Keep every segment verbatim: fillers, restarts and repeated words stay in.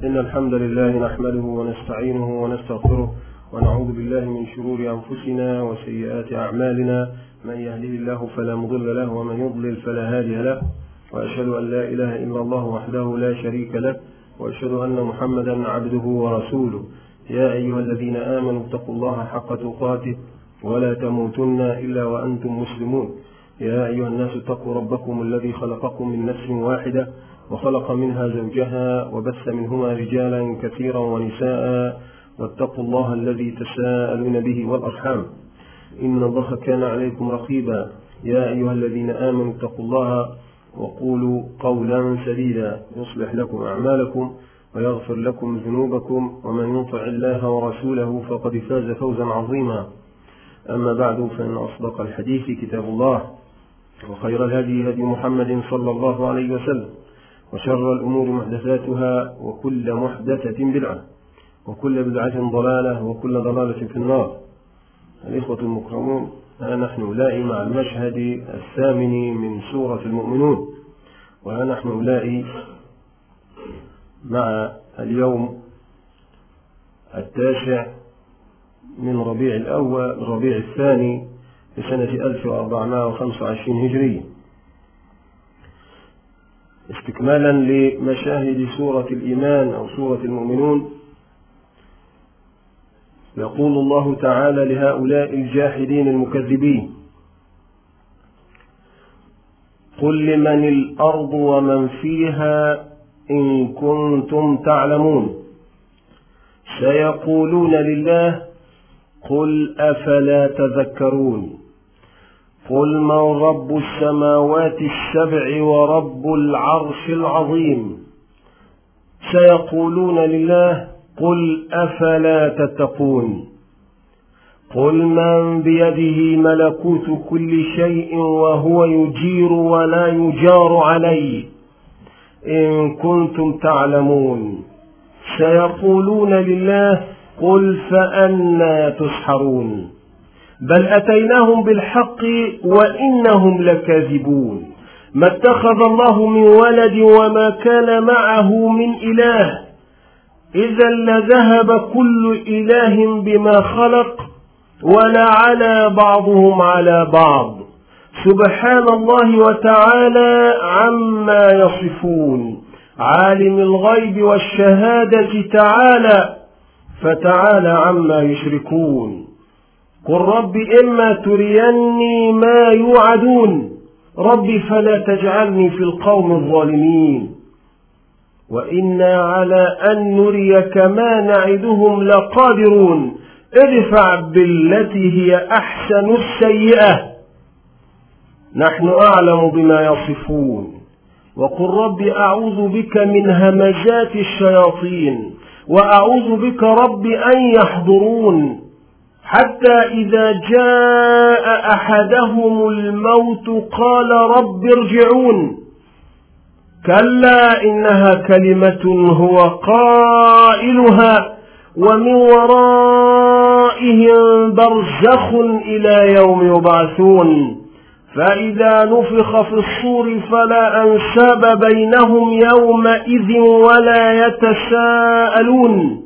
إن الحمد لله نحمده ونستعينه ونستغفره ونعوذ بالله من شرور أنفسنا وسيئات أعمالنا، من يهده الله فلا مضل له ومن يضلل فلا هادي له، وأشهد أن لا إله إلا الله وحده لا شريك له، وأشهد أن محمدا عبده ورسوله. يا أيها الذين آمنوا اتقوا الله حق تقاته ولا تموتن إلا وأنتم مسلمون. يا أيها الناس اتقوا ربكم الذي خلقكم من نفس واحدة وخلق منها زوجها وبث منهما رجالا كثيرا ونساء، واتقوا الله الذي تساءلون به والأرحام إن الله كان عليكم رقيبا. يا أيها الذين آمنوا اتقوا الله وقولوا قولا سديدا يصلح لكم أعمالكم ويغفر لكم ذنوبكم، ومن يطع الله ورسوله فقد فاز فوزا عظيما. أما بعد، فإن أصدق الحديث كتاب الله، وخير الهدي هدي محمد صلى الله عليه وسلم، وشر الأمور محدثاتها، وكل محدثة بدعة، وكل بدعة ضلالة، وكل ضلالة في النار. الإخوة المكرمون، ها نحن أولئك مع المشهد الثامن من سورة المؤمنون، وها نحن أولئك مع اليوم التاسع من ربيع الأول ربيع الثاني لسنة ألف وأربعمائة وخمسة وعشرين هجرية، استكمالا لمشاهد سورة الإيمان أو سورة المؤمنون. يقول الله تعالى لهؤلاء الجاحدين المكذبين: قل لمن الأرض ومن فيها إن كنتم تعلمون، سيقولون لله، قل أفلا تذكرون. قل من رب السماوات السبع ورب العرش العظيم، سيقولون لله، قل أفلا تتقون. قل من بيده ملكوت كل شيء وهو يجير ولا يجار عليه، إن كنتم تعلمون. سيقولون لله، قل فأنى تسحرون. بل أتيناهم بالحق وإنهم لكاذبون. ما اتخذ الله من ولد وما كان معه من إله، إذا لذهب كل إله بما خلق ولعلى بعضهم على بعض، سبحان الله وتعالى عما يصفون. عالم الغيب والشهادة تعالى فتعالى عما يشركون. قل رب إما تريني ما يوعدون، رب فلا تجعلني في القوم الظالمين. وإنا على أن نريك ما نعدهم لقادرون، ادفع بالتي هي أحسن السيئة، نحن أعلم بما يصفون. وقل رب أعوذ بك من همزات الشياطين، وأعوذ بك رب أن يحضرون. حتى إذا جاء أحدهم الموت قال رب ارجعون، كلا إنها كلمة هو قائلها ومن ورائهم برزخ إلى يوم يبعثون. فإذا نفخ في الصور فلا أنساب بينهم يومئذ ولا يتساءلون.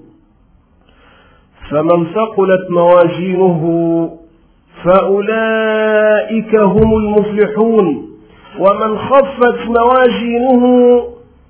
فمن ثقلت موازينه فأولئك هم المفلحون، ومن خفت موازينه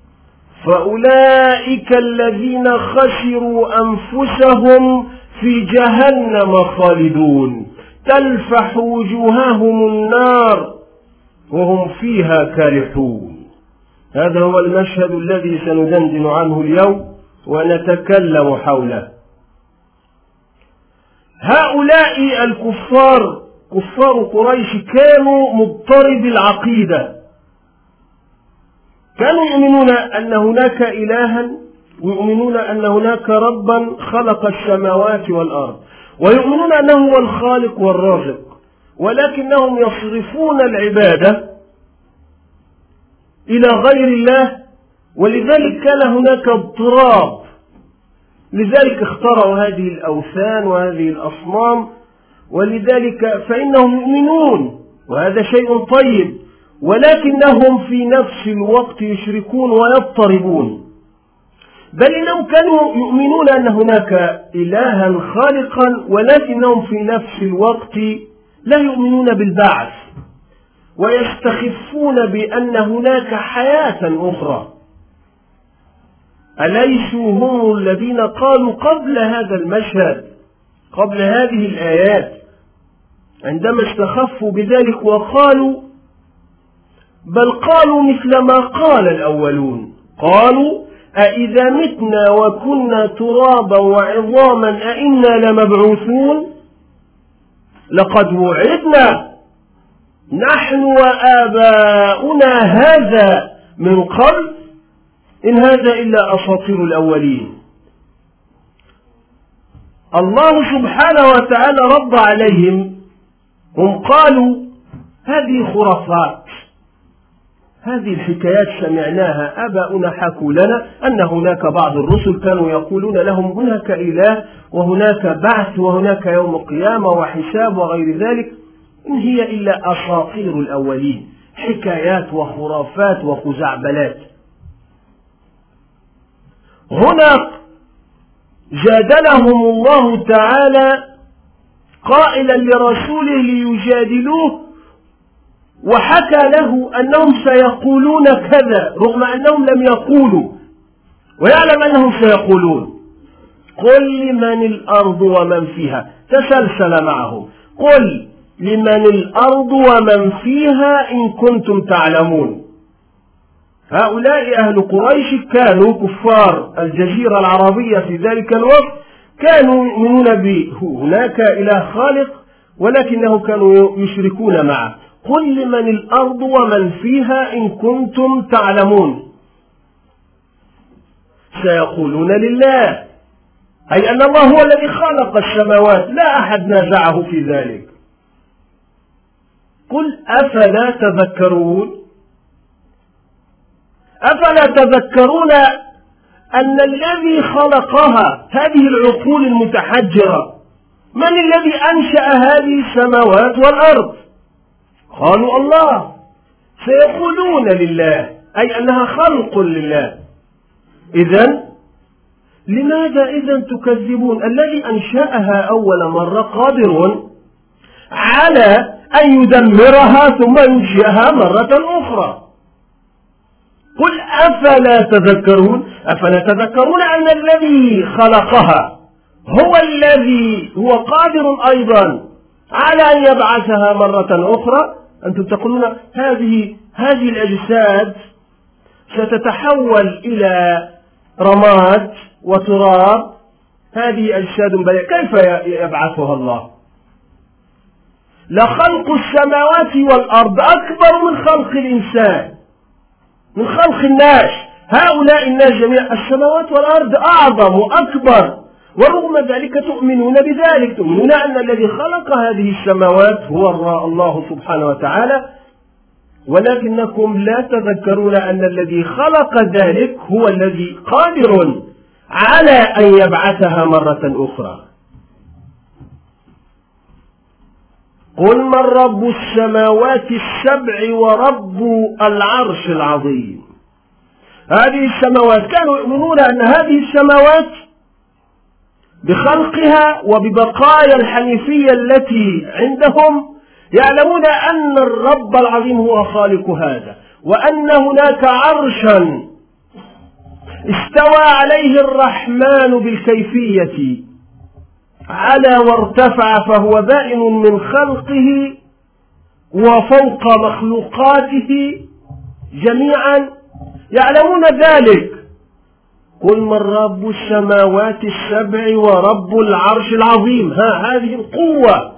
فأولئك الذين خسروا أنفسهم في جهنم خالدون، تلفح وجوههم النار وهم فيها كالحون. هذا هو المشهد الذي سندندن عنه اليوم ونتكلم حوله. هؤلاء الكفار كفار قريش كانوا مضطرب العقيدة، كانوا يؤمنون أن هناك إلها، ويؤمنون أن هناك ربا خلق السماوات والأرض، ويؤمنون أنه هو الخالق والرازق، ولكنهم يصرفون العبادة إلى غير الله، ولذلك كان هناك اضطراب. لذلك اخترعوا هذه الأوثان وهذه الأصنام، ولذلك فإنهم يؤمنون وهذا شيء طيب، ولكنهم في نفس الوقت يشركون ويضطربون. بل إنهم كانوا يؤمنون أن هناك إلها خالقا، ولكنهم في نفس الوقت لا يؤمنون بالبعث، ويستخفون بأن هناك حياة أخرى. أليسوا هم الذين قالوا قبل هذا المشهد، قبل هذه الآيات، عندما استخفوا بذلك وقالوا، بل قالوا مثل ما قال الأولون، قالوا أإذا متنا وكنا ترابا وعظاما أإنا لمبعوثون؟ لقد وعدنا نحن وآباؤنا هذا من قبل إن هذا إلا أساطير الأولين. الله سبحانه وتعالى رد عليهم، هم قالوا هذه خرافات، هذه الحكايات سمعناها، آباؤنا حكوا لنا أن هناك بعض الرسل كانوا يقولون لهم هناك إله وهناك بعث وهناك يوم القيامة وحساب وغير ذلك، إن هي إلا أساطير الأولين، حكايات وخرافات وخزعبلات. هنا جادلهم الله تعالى قائلا لرسوله ليجادلوه، وحكى له أنهم سيقولون كذا رغم أنهم لم يقولوا، ويعلم أنهم سيقولون. قل لمن الأرض ومن فيها، تسلسل معهم، قل لمن الأرض ومن فيها إن كنتم تعلمون. هؤلاء أهل قريش كانوا كفار الجزيرة العربية في ذلك الوقت، كانوا يؤمنون بهناك إله خالق، ولكنه كانوا يشركون معه. قل لمن الأرض ومن فيها إن كنتم تعلمون. سيقولون لله، أي أن الله هو الذي خلق السماوات، لا أحد نازعه في ذلك. قل أفلا تذكرون، أفلا تذكرون أن الذي خلقها، هذه العقول المتحجرة، من الذي أنشأ هذه السماوات والأرض؟ قالوا الله. سيقولون لله، أي أنها خلق لله. إذن لماذا إذن تكذبون؟ الذي أنشأها أول مرة قادر على أن يدمرها ثم ينشئها مرة أخرى. قل أفلا تذكرون، أفلا تذكرون أن الذي خلقها هو الذي هو قادر أيضا على أن يبعثها مرة أخرى. أنتم تقولون هذه هذه الأجساد ستتحول إلى رماد وتراب، هذه أجساد بلية، كيف يبعثها الله؟ لخلق السماوات والأرض أكبر من خلق الإنسان، من خلق الناس. هؤلاء الناس جميعا، السماوات والأرض أعظم وأكبر، ورغم ذلك تؤمنون بذلك، تؤمنون أن الذي خلق هذه السماوات هو الله سبحانه وتعالى، ولكنكم لا تذكرون أن الذي خلق ذلك هو الذي قادر على أن يبعثها مرة أخرى. قل من رب السماوات السبع ورب العرش العظيم. هذه السماوات كانوا يؤمنون أن هذه السماوات بخلقها وببقايا الحنيفية التي عندهم يعلمون أن الرب العظيم هو خالق هذا، وأن هناك عرشا استوى عليه الرحمن بالكيفية على وارتفع، فهو بائن من خلقه وفوق مخلوقاته جميعا، يعلمون ذلك. قل من رب السماوات السبع ورب العرش العظيم، ها هذه القوة.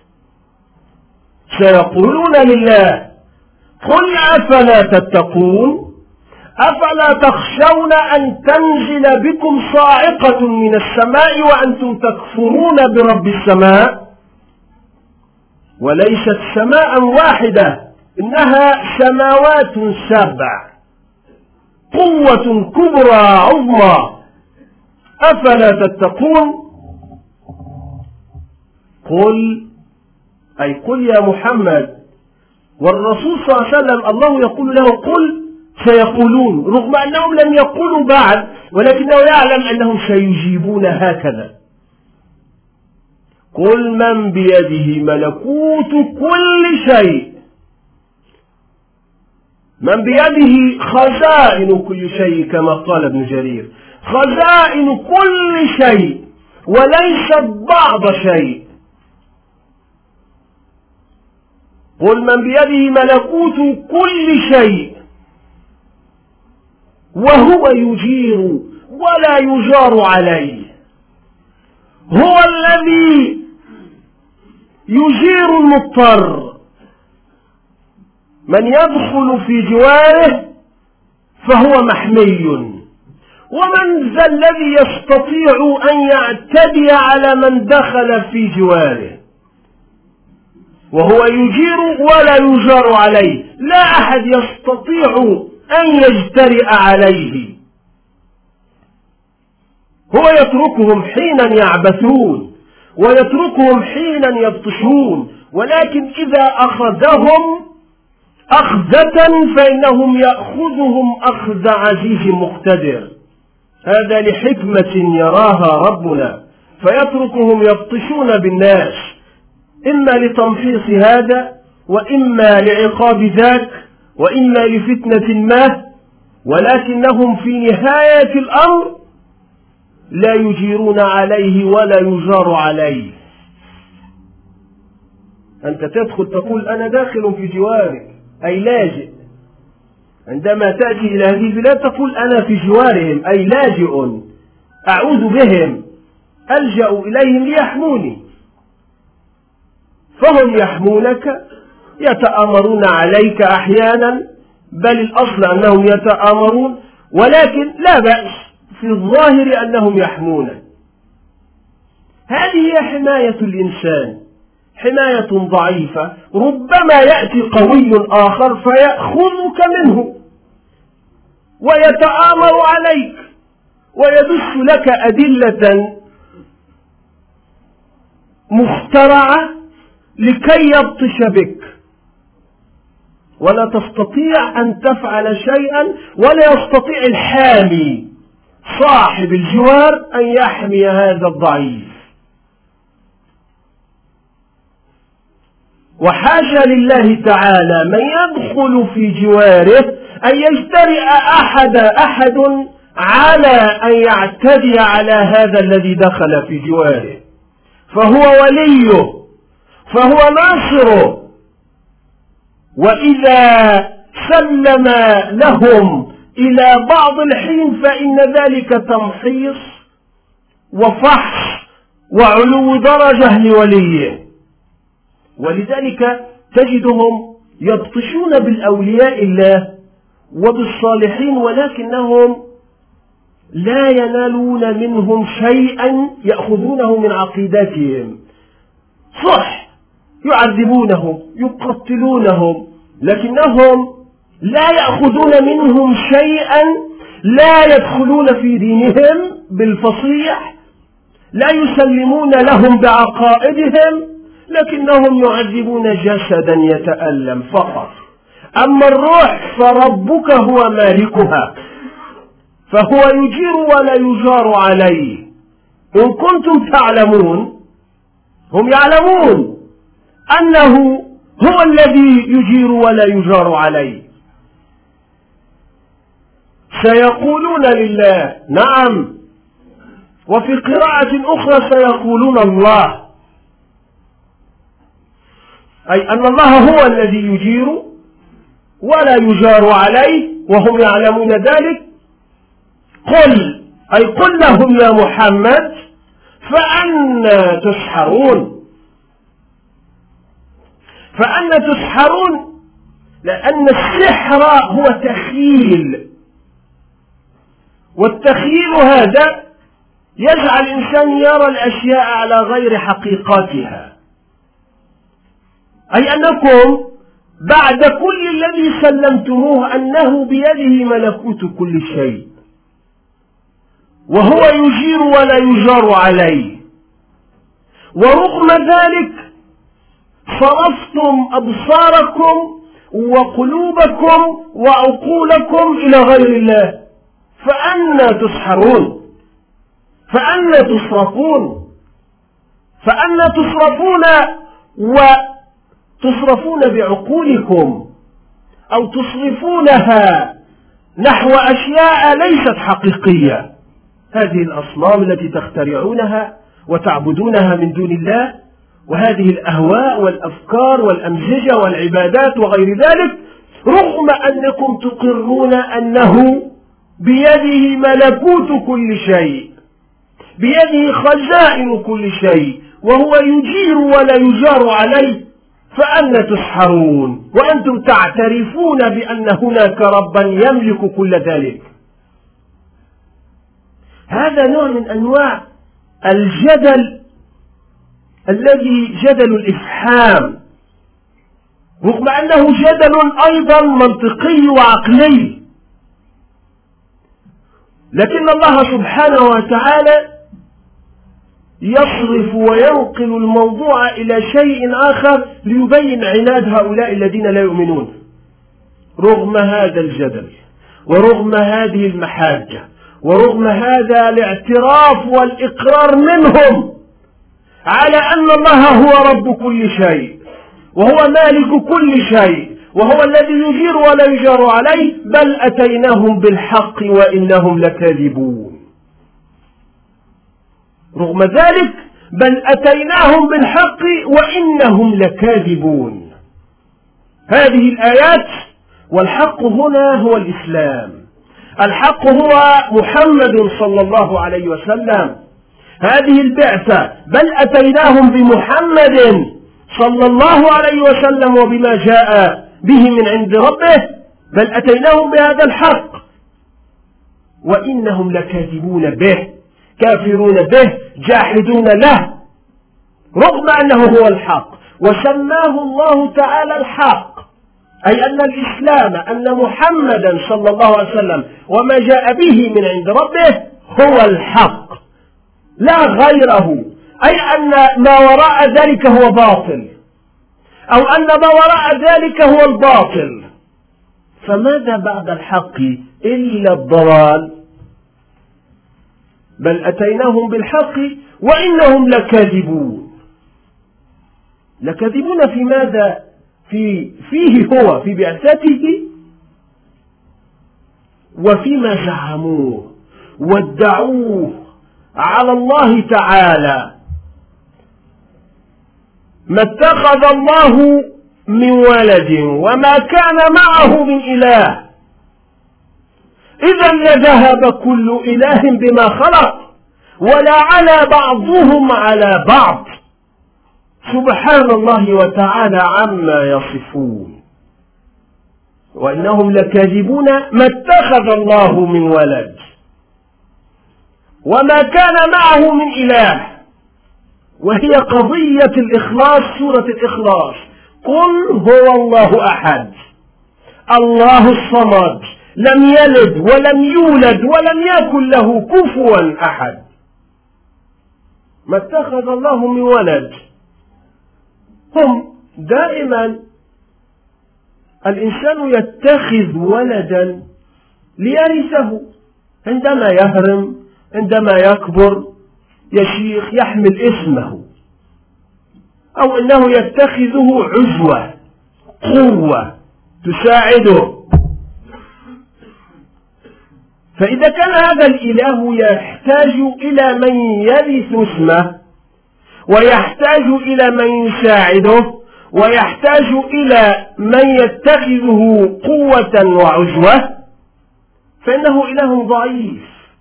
سيقولون لله. قل أفلا تتقون، أفلا تخشون أن تنزل بكم صاعقة من السماء وأنتم تكفرون برب السماء؟ وليست سماء واحدة، إنها سماوات سبع، قوة كبرى عظمى. أفلا تتقون. قل، أي قل يا محمد، والرسول صلى الله عليه وسلم الله يقول له قل، سيقولون، رغم أنهم لم يقولوا بعد، ولكنه يعلم أنهم سيجيبون هكذا. قل من بيده ملكوت كل شيء، من بيده خزائن كل شيء كما قال ابن جرير، خزائن كل شيء وليست بعض شيء. قل من بيده ملكوت كل شيء وهو يجير ولا يجار عليه، هو الذي يجير المضطر، من يدخل في جواره فهو محمي، ومن ذا الذي يستطيع أن يعتدي على من دخل في جواره، وهو يجير ولا يجار عليه، لا أحد يستطيع أن يجترئ عليه. هو يتركهم حينا يعبثون ويتركهم حينا يبطشون، ولكن إذا أخذهم أخذة فإنهم يأخذهم أخذ عزيز مقتدر. هذا لحكمة يراها ربنا، فيتركهم يبطشون بالناس، إما لتمحيص هذا وإما لعقاب ذاك وإما لفتنة ما، ولكنهم في نهاية الأمر لا يجيرون عليه ولا يجار عليه. أنت تدخل تقول أنا داخل في جوارك أي لاجئ، عندما تأتي إلى هذه البلاد تقول أنا في جوارهم أي لاجئ، أعوذ بهم، ألجأ إليهم ليحموني، فهم يحمونك، يتآمرون عليك أحيانا، بل الأصل أنهم يتآمرون، ولكن لا بأس في الظاهر أنهم يحمونك. هذه هي حماية الإنسان، حماية ضعيفة، ربما يأتي قوي آخر فيأخذك منه ويتآمر عليك ويدس لك أدلة مخترعة لكي يبطش بك، ولا تستطيع أن تفعل شيئا، ولا يستطيع الحامي صاحب الجوار أن يحمي هذا الضعيف. وحاشا لله تعالى من يدخل في جواره أن يجترئ أحد أحد على أن يعتدي على هذا الذي دخل في جواره، فهو وليه، فهو ناصره. وإذا سلم لهم إلى بعض الحين فإن ذلك تمحيص وفحص وعلو درجة لوليه. ولذلك تجدهم يبطشون بالأولياء الله وبالصالحين، ولكنهم لا ينالون منهم شيئا يأخذونه من عقيدتهم. صح، يعذبونهم يقتلونهم، لكنهم لا يأخذون منهم شيئا، لا يدخلون في دينهم بالفصيح، لا يسلمون لهم بعقائدهم، لكنهم يعذبون جسدا يتألم فقط. أما الروح فربك هو مالكها، فهو يجير ولا يجار عليه. إن كنتم تعلمون، هم يعلمون أنه هو الذي يجير ولا يجار عليه. سيقولون لله، نعم، وفي قراءة أخرى سيقولون الله، أي أن الله هو الذي يجير ولا يجار عليه، وهم يعلمون ذلك. قل، أي قل لهم يا محمد، فأنا تسحرون، فأنا تسحرون، لأن السحر هو تخيل، والتخيل هذا يجعل الإنسان يرى الأشياء على غير حقيقتها. أي أنكم بعد كل الذي سلمتموه أنه بيده ملكوت كل شيء، وهو يجير ولا يجار عليه، ورغم ذلك صرفتم أبصاركم وقلوبكم وعقولكم إلى غير الله، فأنى تسحرون، فأنى تصرفون، فأنى تصرفون وتصرفون بعقولكم أو تصرفونها نحو أشياء ليست حقيقية. هذه الأصنام التي تخترعونها وتعبدونها من دون الله، وهذه الأهواء والأفكار والأمزجة والعبادات وغير ذلك، رغم أنكم تقرون أنه بيده ملكوت كل شيء، بيده خزائن كل شيء، وهو يجير ولا يجار عليه، فأنى تسحرون وأنتم تعترفون بأن هناك ربا يملك كل ذلك. هذا نوع من أنواع الجدل الذي جدل الإفحام، رغم أنه جدل أيضا منطقي وعقلي، لكن الله سبحانه وتعالى يصرف وينقل الموضوع إلى شيء آخر ليبين عناد هؤلاء الذين لا يؤمنون. رغم هذا الجدل ورغم هذه المحاجة ورغم هذا الاعتراف والإقرار منهم على أن الله هو رب كل شيء وهو مالك كل شيء وهو الذي يجير ولا يجار عليه، بل أتيناهم بالحق وإنهم لكاذبون. رغم ذلك بل أتيناهم بالحق وإنهم لكاذبون. هذه الآيات، والحق هنا هو الإسلام، الحق هو محمد صلى الله عليه وسلم، هذه البعثة، بل أتيناهم بمحمد صلى الله عليه وسلم وبما جاء به من عند ربه، بل أتيناهم بهذا الحق وإنهم لكاذبون به، كافرون به، جاحدون له، رغم أنه هو الحق. وسماه الله تعالى الحق، أي أن الإسلام، أن محمدا صلى الله عليه وسلم وما جاء به من عند ربه هو الحق لا غيره، أي أن ما وراء ذلك هو باطل، أو أن ما وراء ذلك هو الباطل. فماذا بعد الحق إلا الضلال؟ بل أتيناهم بالحق وإنهم لكاذبون. لكاذبون في ماذا؟ في فيه هو، في بعثته وفيما زعموه وادعوه على الله تعالى. ما اتخذ الله من ولد وما كان معه من إله، إذا لذهب كل إله بما خلق ولا على بعضهم على بعض، سبحان الله وتعالى عما يصفون. وإنهم لكاذبون. ما اتخذ الله من ولد وما كان معه من إله، وهي قضية الإخلاص، سورة الإخلاص. قل هو الله أحد الله الصمد لم يلد ولم يولد ولم يكن له كفوا أحد. ما اتخذ الله من ولد. هم دائما الإنسان يتخذ ولدا ليرثه عندما يهرم، عندما يكبر، يشيخ، يحمل اسمه، أو أنه يتخذه عزوة، قوة تساعده. فإذا كان هذا الإله يحتاج إلى من يرث اسمه، ويحتاج إلى من يساعده، ويحتاج إلى من يتخذه قوة وعزوة، فإنه إله ضعيف.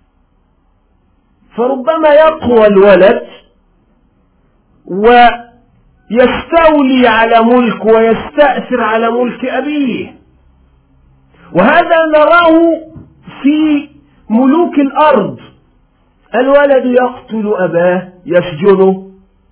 فربما يقوى الولد ويستولي على ملك ويستأثر على ملك أبيه، وهذا نراه في ملوك الأرض. الولد يقتل أباه، يسجنه،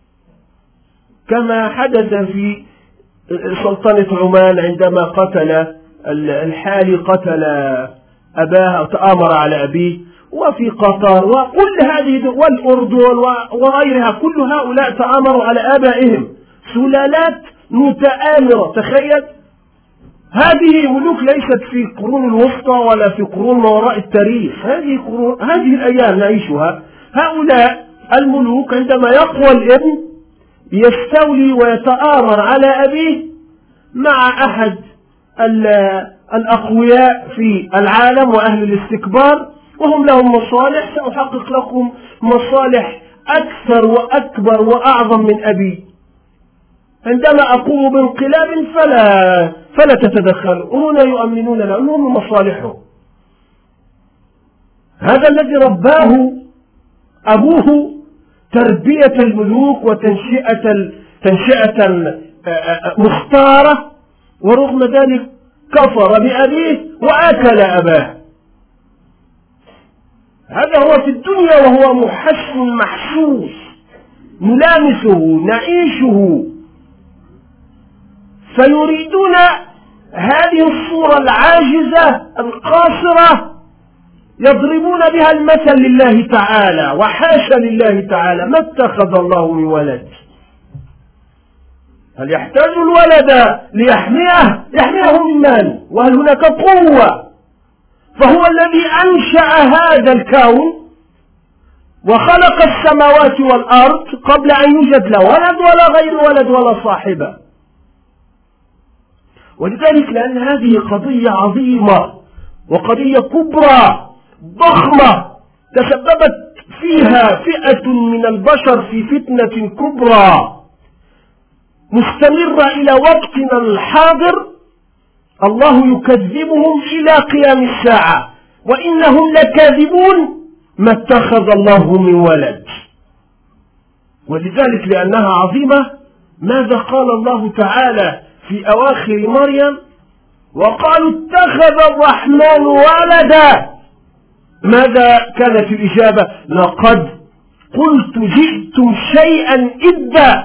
كما حدث في سلطنة عمان عندما قتل الحالي، قتل أباه، تآمر على أبيه، وفي قطر وكل هذه والأردن وغيرها، كل هؤلاء تآمروا على آبائهم، سلالات متآمرة. تخيل هذه ملوك ليست في القرون الوسطى ولا في قرون ما وراء التاريخ، هذه قرون، هذه الأيام نعيشها. هؤلاء الملوك عندما يقوى الابن يستولي ويتآمر على أبيه مع أحد الأقوياء في العالم وأهل الاستكبار، وهم لهم مصالح. سأحقق لكم مصالح أكثر وأكبر وأعظم من أبي. عندما أقوم بانقلاب فلا فلا تتدخلوا، هنا يؤمنون لهم مصالحهم. هذا الذي رباه أبوه تربية الملوك وتنشئة تنشئة مختارة، ورغم ذلك كفر بأبيه وآكل أباه. هذا هو في الدنيا وهو محس محسوس نلامسه نعيشه. فيريدون هذه الصورة العاجزة القاصرة يضربون بها المثل لله تعالى، وحاشا لله تعالى، ما اتخذ الله من ولد. هل يحتاج الولد ليحميه؟ يحميه من من؟ وهل هناك قوة؟ فهو الذي أنشأ هذا الكون وخلق السماوات والأرض قبل أن يوجد لا ولد ولا غير ولد ولا صاحبة. ولذلك لأن هذه قضية عظيمة وقضية كبرى ضخمة تسببت فيها فئة من البشر في فتنة كبرى مستمرة إلى وقتنا الحاضر، الله يكذبهم إلى قيام الساعة، وإنهم لكاذبون، ما اتخذ الله من ولد. ولذلك لأنها عظيمة ماذا قال الله تعالى في أواخر مريم؟ وقالوا اتخذ الرحمن ولدا. ماذا كانت الإجابة؟ لقد قلت جئتم شيئا إدا.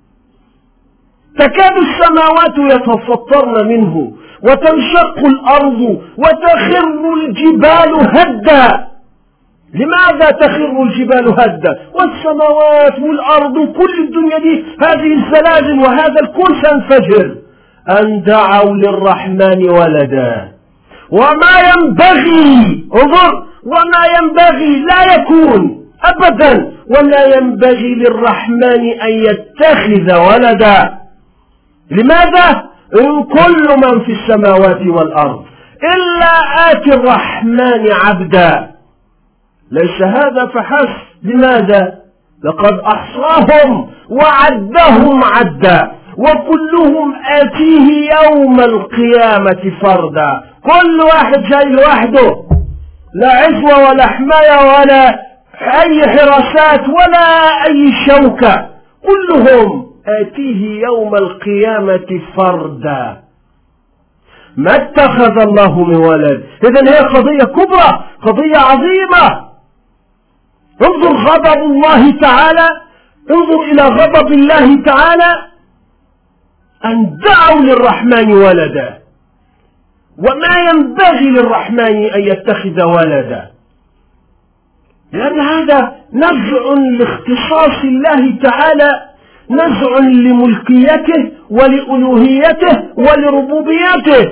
تكاد السماوات يتفطرن منه وتنشق الأرض وتخر الجبال هدا. لماذا تخر الجبال هدا والسماوات والأرض كل الدنيا دي هذه الزلازل وهذا الكون سينفجر؟ أن دعوا للرحمن ولدا وما ينبغي، انظر، وما ينبغي لا يكون أبدا، ولا ينبغي للرحمن أن يتخذ ولدا. لماذا؟ إن كل من في السماوات والأرض إلا آتي الرحمن عبدا. ليس هذا فحسب، لماذا؟ لقد أحصاهم وعدهم عدا وكلهم آتيه يوم القيامة فردا. كل واحد جاي لوحده، لا عزوة ولا حماية ولا أي حراسات ولا أي شوكة، كلهم آتيه يوم القيامة فردا. ما اتخذ الله من ولد. إذن هي قضية كبرى، قضية عظيمة. انظر غضب الله تعالى، انظر إلى غضب الله تعالى أن دعوا للرحمن ولدا، وما ينبغي للرحمن أن يتخذ ولدا، لأن هذا نزع لاختصاص الله تعالى، نزع لملكيته ولألوهيته ولربوبيته.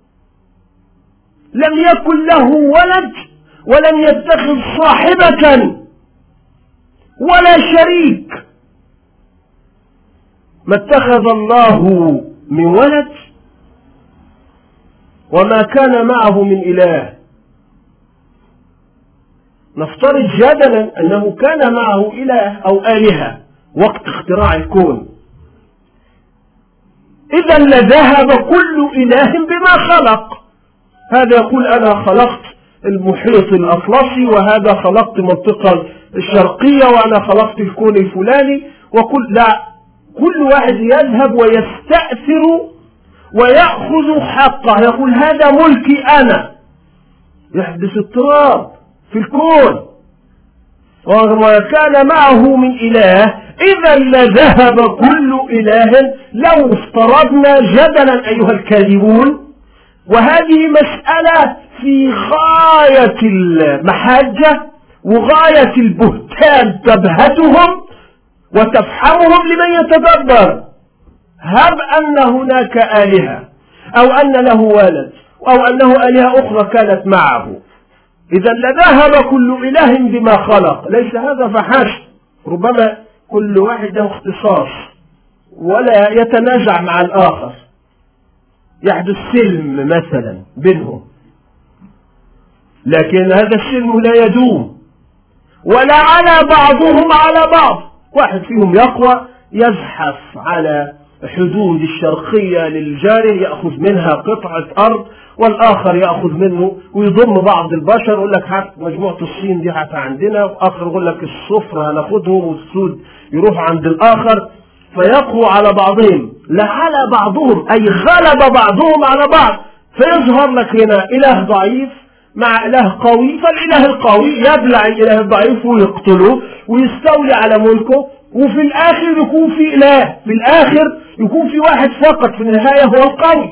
لم يكن له ولد ولم يتخذ صاحبة ولا شريك. ما اتخذ الله من ولد وما كان معه من إله. نفترض جدلا أنه كان معه إله أو آلهة وقت اختراع الكون، إذا لذهب كل إله بما خلق. هذا يقول أنا خلقت المحيط الأطلسي، وهذا خلقت المنطقة الشرقية، وأنا خلقت الكون الفلاني، وكل لا كل واحد يذهب ويستأثر ويأخذ حقه، يقول هذا ملكي أنا. يحدث اضطراب في الكون. وما كان معه من إله إذا لذهب كل إله. لو افترضنا جدلا أيها الكاذبون، وهذه مسألة في غاية المحاجة وغاية البهتان تبهتهم وتفحمهم لمن يتدبر. هب أن هناك آلهة أو أن له ولد أو أنه آلهة أخرى كانت معه، إذا لذهب كل إله بما خلق. ليس هذا فحسب، ربما كل واحد له اختصاص ولا يتنازع مع الآخر، يحدث سلم مثلا بينهم، لكن هذا السلم لا يدوم، ولا على بعضهم على بعض. واحد فيهم يقوى يزحف على حدود الشرقية للجاره يأخذ منها قطعة أرض، والآخر يأخذ منه ويضم بعض البشر، يقول لك هات مجموعة الصين دي هات عندنا، وآخر يقول لك الصفر هناخدهم والسود يروح عند الآخر، فيقوى على بعضهم. لا على بعضهم أي غلب بعضهم على بعض، فيظهر لك هنا إله ضعيف مع إله قوي، فالإله القوي يبلع الإله الضعيف ويقتله ويستولي على ملكه، وفي الآخر يكون في إله، في الآخر يكون في واحد فقط في النهاية هو القوي.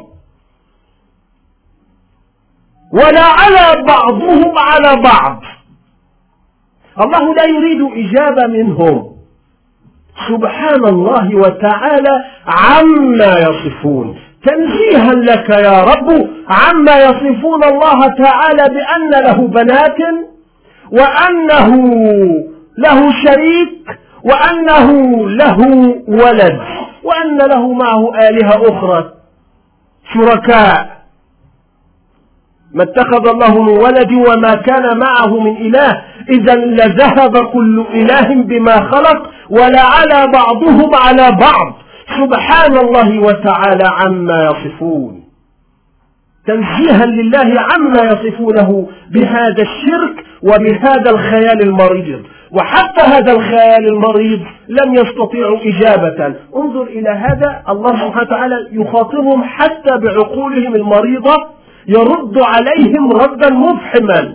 ولا على بعضهم على بعض. الله لا يريد إجابة منهم سبحان الله وتعالى عما يصفون، تنزيها لك يا رب عما يصفون الله تعالى بأن له بنات وأنه له شريك وأنه له ولد وأن له معه آلهة أخرى شركاء. ما اتخذ الله من ولد وما كان معه من إله، إذا لذهب كل إله بما خلق ولا على بعضهم على بعض سبحان الله وتعالى عما يصفون، تنزيها لله عما يصفونه بهذا الشرك وبهذا الخيال المريض. وحتى هذا الخيال المريض لم يستطيعوا إجابة. انظر إلى هذا، الله سبحانه وتعالى يخاطبهم حتى بعقولهم المريضة، يرد عليهم ردا مفحما،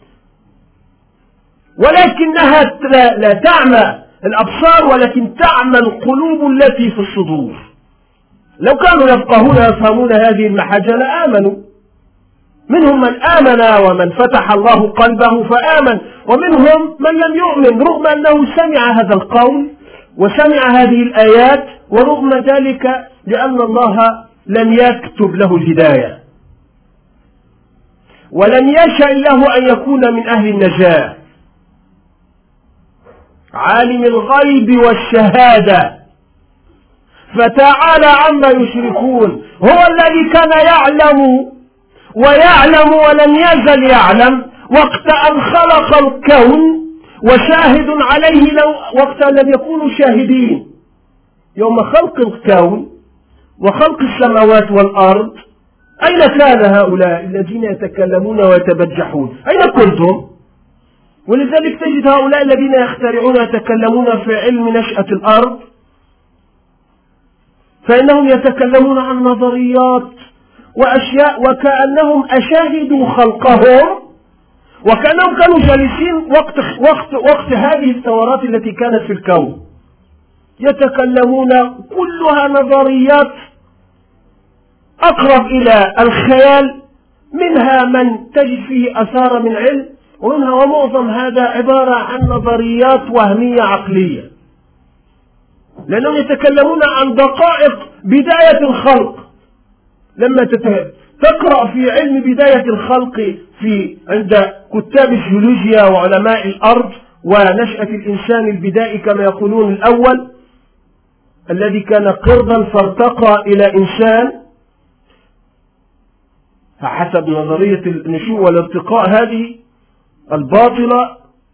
ولكنها لا تعمى الأبصار ولكن تعمى القلوب التي في الصدور. لو كانوا يفقهون يفهمون هذه المحاجة لآمنوا. منهم من آمن ومن فتح الله قلبه فآمن، ومنهم من لم يؤمن رغم أنه سمع هذا القول وسمع هذه الآيات، ورغم ذلك لأن الله لم يكتب له الهداية ولم يشأ له أن يكون من أهل النجاة. عالم الغيب والشهادة فتعالى عما يشركون، هو الذي كان يعلم ويعلم ولم يزل يعلم وقت أن خلق الكون، وشاهد عليه لو وقت لم يكونوا شاهدين. يوم خلق الكون وخلق السماوات والأرض أين كان هؤلاء الذين يتكلمون ويتبجحون؟ أين كنتم؟ ولذلك تجد هؤلاء الذين يخترعون يتكلمون في علم نشأة الأرض، فإنهم يتكلمون عن نظريات وأشياء وكأنهم أشاهدوا خلقهم، وكأنهم كانوا جالسين وقت, وقت, وقت هذه الثورات التي كانت في الكون، يتكلمون كلها نظريات أقرب إلى الخيال، منها من تجد فيه أثار من علم، ومنها ومعظم هذا عبارة عن نظريات وهمية عقلية، لأنهم يتكلمون عن دقائق بداية الخلق. لما تقرأ في علم بداية الخلق في عند كتاب الجيولوجيا وعلماء الأرض ونشأة الإنسان البدائي كما يقولون الأول الذي كان قردا فارتقى إلى إنسان حسب نظرية النشوء والارتقاء هذه الباطلة،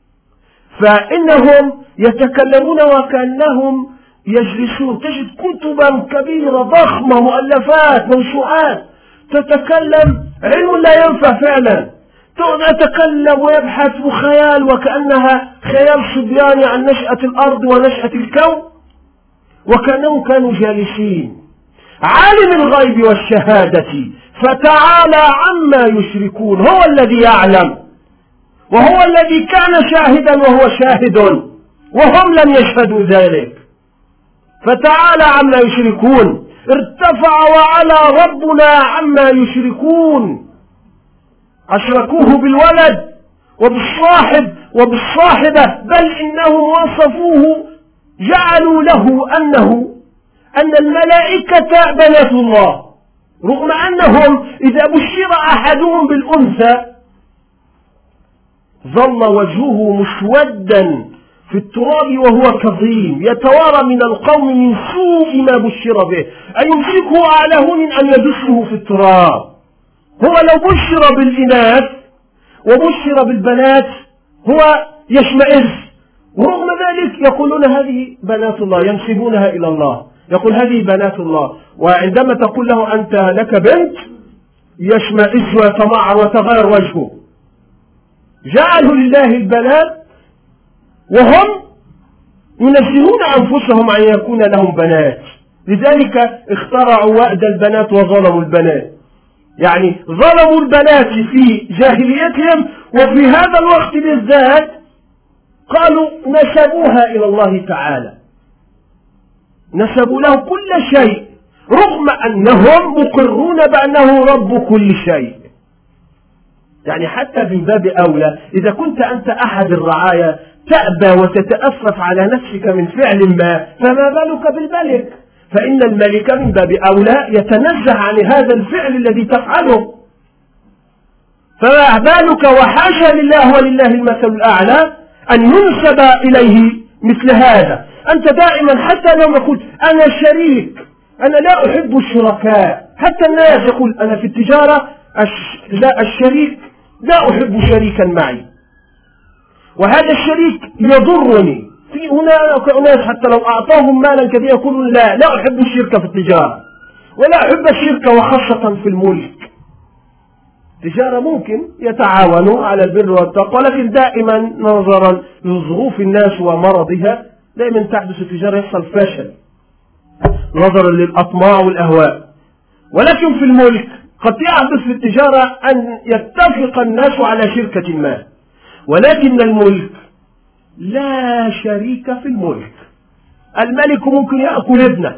فإنهم يتكلمون وكأنهم يجلسون. تجد كتبا كبيرة ضخمة مؤلفات موسوعات تتكلم علم لا ينفع فعلا، يتكلم ويبحث وخيال وكأنها خيال صبياني عن نشأة الأرض ونشأة الكون، وكأنهم كانوا جالسين. عالم الغيب والشهادة فتعالى عما يشركون، هو الذي يعلم وهو الذي كان شاهدا وهو شاهد وهم لم يشهدوا ذلك. فتعالى عما يشركون، ارتفع وعلى ربنا عما يشركون. أشركوه بالولد وبالصاحب وبالصاحبة، بل إنهم وصفوه جعلوا له أنه أن الملائكة بنات الله، رغم أنهم إذا بشر أحدهم بالأنثى ظل وجهه مسودا في التراب وهو كظيم يتوارى من القوم من سوء ما بشر به، أيمسكه على هون أن يدسه في التراب. هو لو بشر بالإناث وبشر بالبنات هو يشمئز، ورغم ذلك يقولون هذه بنات الله، ينسبونها إلى الله، يقول هذه بنات الله. وعندما تقول له أنت لك بنت يشمئز ويتمعر وتغير وجهه. جعلوا لله البنات وهم ينزهون أنفسهم أن يكون لهم بنات، لذلك اخترعوا وأد البنات وظلموا البنات، يعني ظلموا البنات في جاهليتهم، وفي هذا الوقت بالذات قالوا نسبوها إلى الله تعالى، نسبوا له كل شيء رغم أنهم مقرون بأنه رب كل شيء. يعني حتى من باب أولى إذا كنت أنت أحد الرعايا تأبى وتتأسف على نفسك من فعل ما، فما بالك بالملك؟ فإن الملك من باب أولى يتنزه عن هذا الفعل الذي تفعله، فما بالك وحاشا لله ولله المثل الأعلى أن ينسب إليه مثل هذا. أنت دائما حتى لو يقول أنا شريك، أنا لا أحب الشركاء، حتى الناس يقول أنا في التجارة لا الشريك لا أحب شريكا معي، وهذا الشريك يضرني. في هناك ناس حتى لو أعطاهم مالا كثيرا يقولون لا لا أحب الشركة في التجارة، ولا أحب الشركة وخاصة في الملك. التجارة ممكن يتعاونوا على البر والتقوى، لكن دائما نظرا لظروف الناس ومرضها دائما تحدث التجارة يحصل فشل نظرا للأطماع والأهواء. ولكن في الملك قد يحدث في التجارة أن يتفق الناس على شركة ما، ولكن الملك لا شريك في الملك. الملك ممكن يأكل ابنه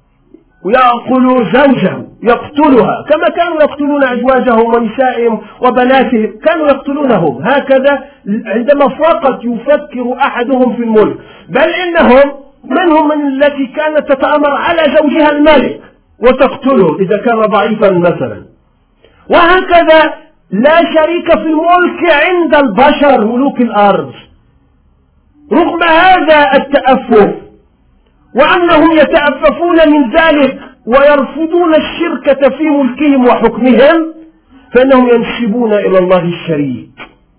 ويأكل زوجه، يقتلها كما كانوا يقتلون أزواجهم ونسائهم وبناتهم، كانوا يقتلونهم هكذا عندما فقط يفكر أحدهم في الملك. بل إنهم منهم من التي كانت تتأمر على زوجها الملك وتقتله إذا كان ضعيفا مثلا. وهكذا لا شريك في الملك عند البشر ملوك الأرض، رغم هذا التأفف وأنهم يتأففون من ذلك ويرفضون الشركة في ملكهم وحكمهم، فإنهم ينسبون إلى الله الشريك،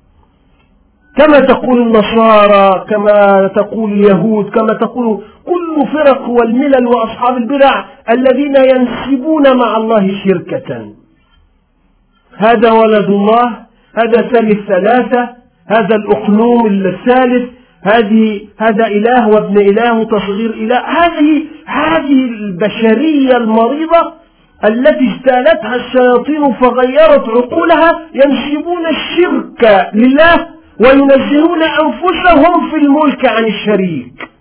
كما تقول النصارى، كما تقول اليهود، كما تقول كل فرق والملل وأصحاب البدع الذين ينسبون مع الله شركة. هذا ولد الله، هذا ثالث ثلاثة، هذا الأقلوم الثالث، هذه هذا إله وابن إله وتصغير إله. هذه هذه البشرية المريضة التي اجتالتها الشياطين فغيرت عقولها، ينسبون الشرك لله وينزهون أنفسهم في الملك عن الشريك.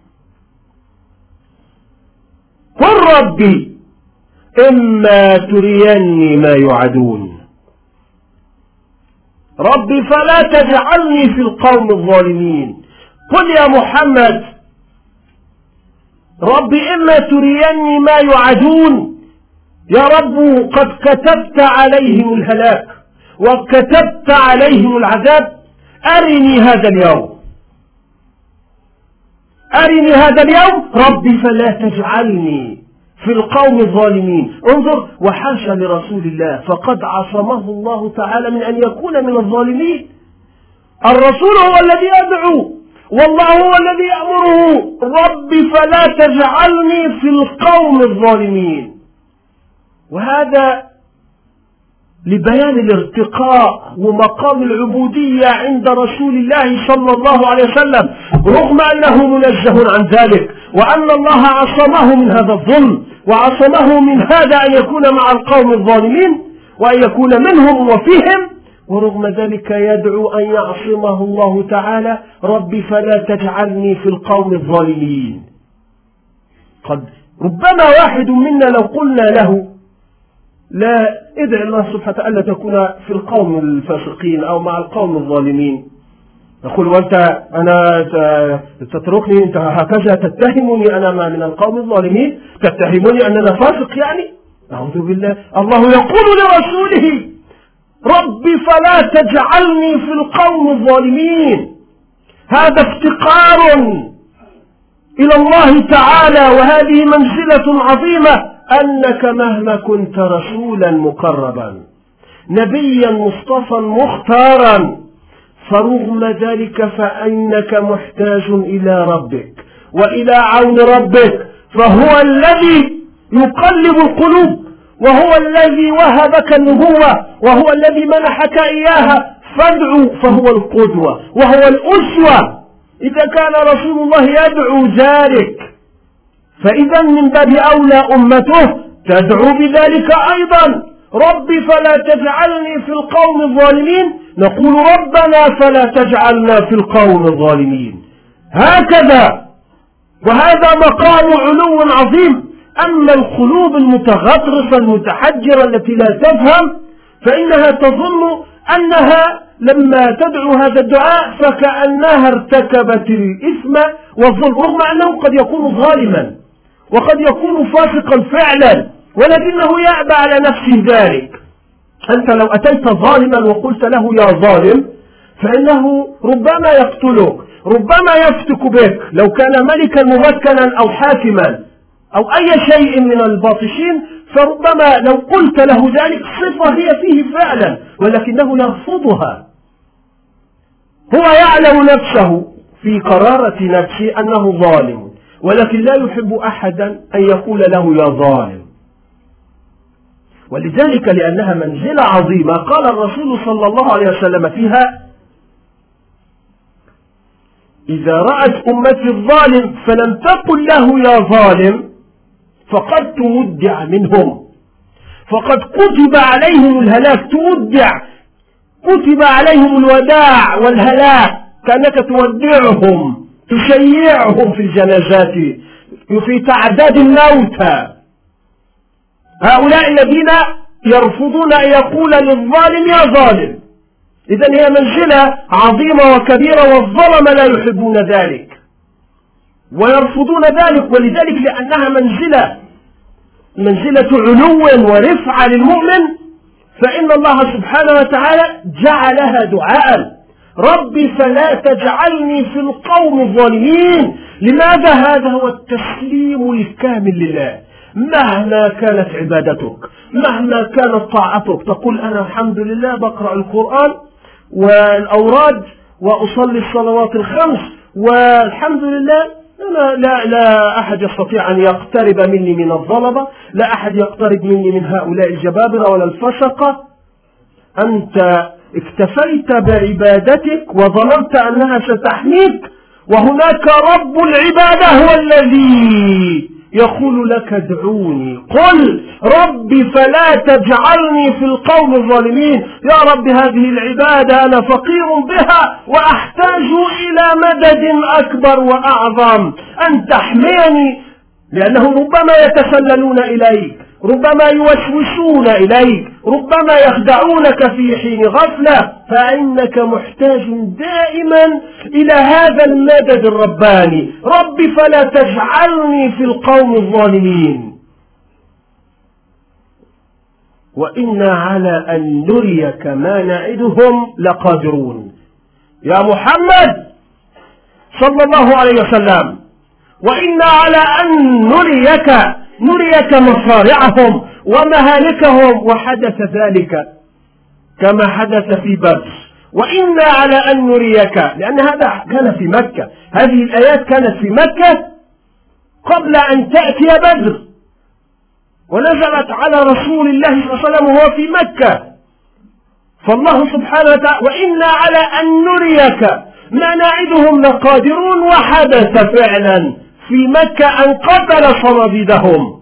قل ربي إما تريني ما يوعدون، ربي فلا تجعلني في القوم الظالمين. قل يا محمد ربي إما تريني ما يوعدون، يا رب قد كتبت عليهم الهلاك وكتبت عليهم العذاب، أرني هذا اليوم، أرني هذا اليوم ربي فلا تجعلني في القوم الظالمين. انظر، وحاشا لرسول الله فقد عصمه الله تعالى من أن يكون من الظالمين. الرسول هو الذي يدعو والله هو الذي يأمره، ربي فلا تجعلني في القوم الظالمين. وهذا لبيان الارتقاء ومقام العبودية عند رسول الله صلى الله عليه وسلم، رغم أنه منزه عن ذلك، وأن الله عصمه من هذا الظلم وعصمه من هذا أن يكون مع القوم الظالمين وأن يكون منهم وفيهم، ورغم ذلك يدعو أن يعصمه الله تعالى، ربي فلا تجعلني في القوم الظالمين. قد ربما واحد منا لو قلنا له لا ادع الله سبحانه وتعالى تكون في القوم الفاسقين أو مع القوم الظالمين، يقول وأنت أنا تتركني، أنت هكذا تتهمني أنا ما من القوم الظالمين، تتهمني أننا فاسق يعني؟ أعوذ بالله. الله يقول لرسوله رب فلا تجعلني في القوم الظالمين. هذا افتقار إلى الله تعالى، وهذه منزلة عظيمة، أنك مهما كنت رسولا مقربا نبيا مصطفى مختارا، فرغم ذلك فإنك محتاج إلى ربك وإلى عون ربك، فهو الذي يقلب القلوب، وهو الذي وهبك النبوة، وهو الذي منحك إياها، فادعو فهو القدوة وهو الأسوة. إذا كان رسول الله يدعو ذلك، فإذا من باب أولى أمته تدعو بذلك أيضا. ربي فلا تجعلني في القوم الظالمين، نقول ربنا فلا تجعلنا في القوم الظالمين. هكذا، وهذا مقام علو عظيم. أما القلوب المتغطرسة المتحجرة التي لا تفهم، فإنها تظن أنها لما تدعو هذا الدعاء فكأنها ارتكبت الإثم والظلم، رغم أنه قد يكون ظالما وقد يكون فاسقا فعلا، ولكنه يأبى على نفسه ذلك. أنت لو أتيت ظالما وقلت له يا ظالم، فإنه ربما يقتلك، ربما يفتك بك لو كان ملكا ممكنا أو حاكما أو أي شيء من الباطشين، فربما لو قلت له ذلك صفة هي فيه فعلا، ولكنه يرفضها. هو يعلم نفسه في قرارة نفسه أنه ظالم، ولكن لا يحب أحدا أن يقول له يا ظالم. ولذلك لأنها منزلة عظيمة قال الرسول صلى الله عليه وسلم فيها: إذا رأت أمتي الظالم فلم تقل له يا ظالم فقد تودع منهم، فقد كتب عليهم الهلاك. تودع، كتب عليهم الوداع والهلاك، كأنك تودعهم تشيعهم في الجنازات في تعداد الموتى. هؤلاء الذين يرفضون أن يقول للظالم يا ظالم. إذن هي منزلة عظيمة وكبيرة، والظلم لا يحبون ذلك ويرفضون ذلك. ولذلك لأنها منزلة منزلة علو ورفعة للمؤمن، فإن الله سبحانه وتعالى جعلها دعاء: ربي فلا تجعلني في القوم الظالمين. لماذا؟ هذا هو التسليم الكامل لله. مهما كانت عبادتك، مهما كانت طاعتك، تقول أنا الحمد لله بقرأ القرآن والأوراد وأصلي الصلوات الخمس، والحمد لله أنا لا, لا أحد يستطيع أن يقترب مني من الظلمة، لا أحد يقترب مني من هؤلاء الجبابرة ولا الفسقة. أنت اكتفيت بعبادتك وظننت أنها ستحميك، وهناك رب العبادة هو الذي يقول لك ادعوني. قل ربي فلا تجعلني في القوم الظالمين. يا رب هذه العبادة أنا فقير بها وأحتاج إلى مدد أكبر وأعظم، أن تحميني، لأنه ربما يتسللون إليك، ربما يوسوسون إليك، ربما يخدعونك في حين غفلة، فإنك محتاج دائما إلى هذا المدد الرباني. ربي فلا تجعلني في القوم الظالمين. وإنا على أن نريك ما نعدهم لقادرون. يا محمد صلى الله عليه وسلم، وإنا على أن نريك نريك مصارعهم ومهالكهم، وحدث ذلك كما حدث في بدر. وإنا على أن نريك، لأن هذا كان في مكة، هذه الآيات كانت في مكة قبل أن تأتي بدر، ونزلت على رسول الله صلى الله عليه وسلم وهو في مكة. فالله سبحانه وتعالى وإنا على أن نريك ما نعدهم لقادرون، وحدث فعلا في مكة أن قتل صناديدهم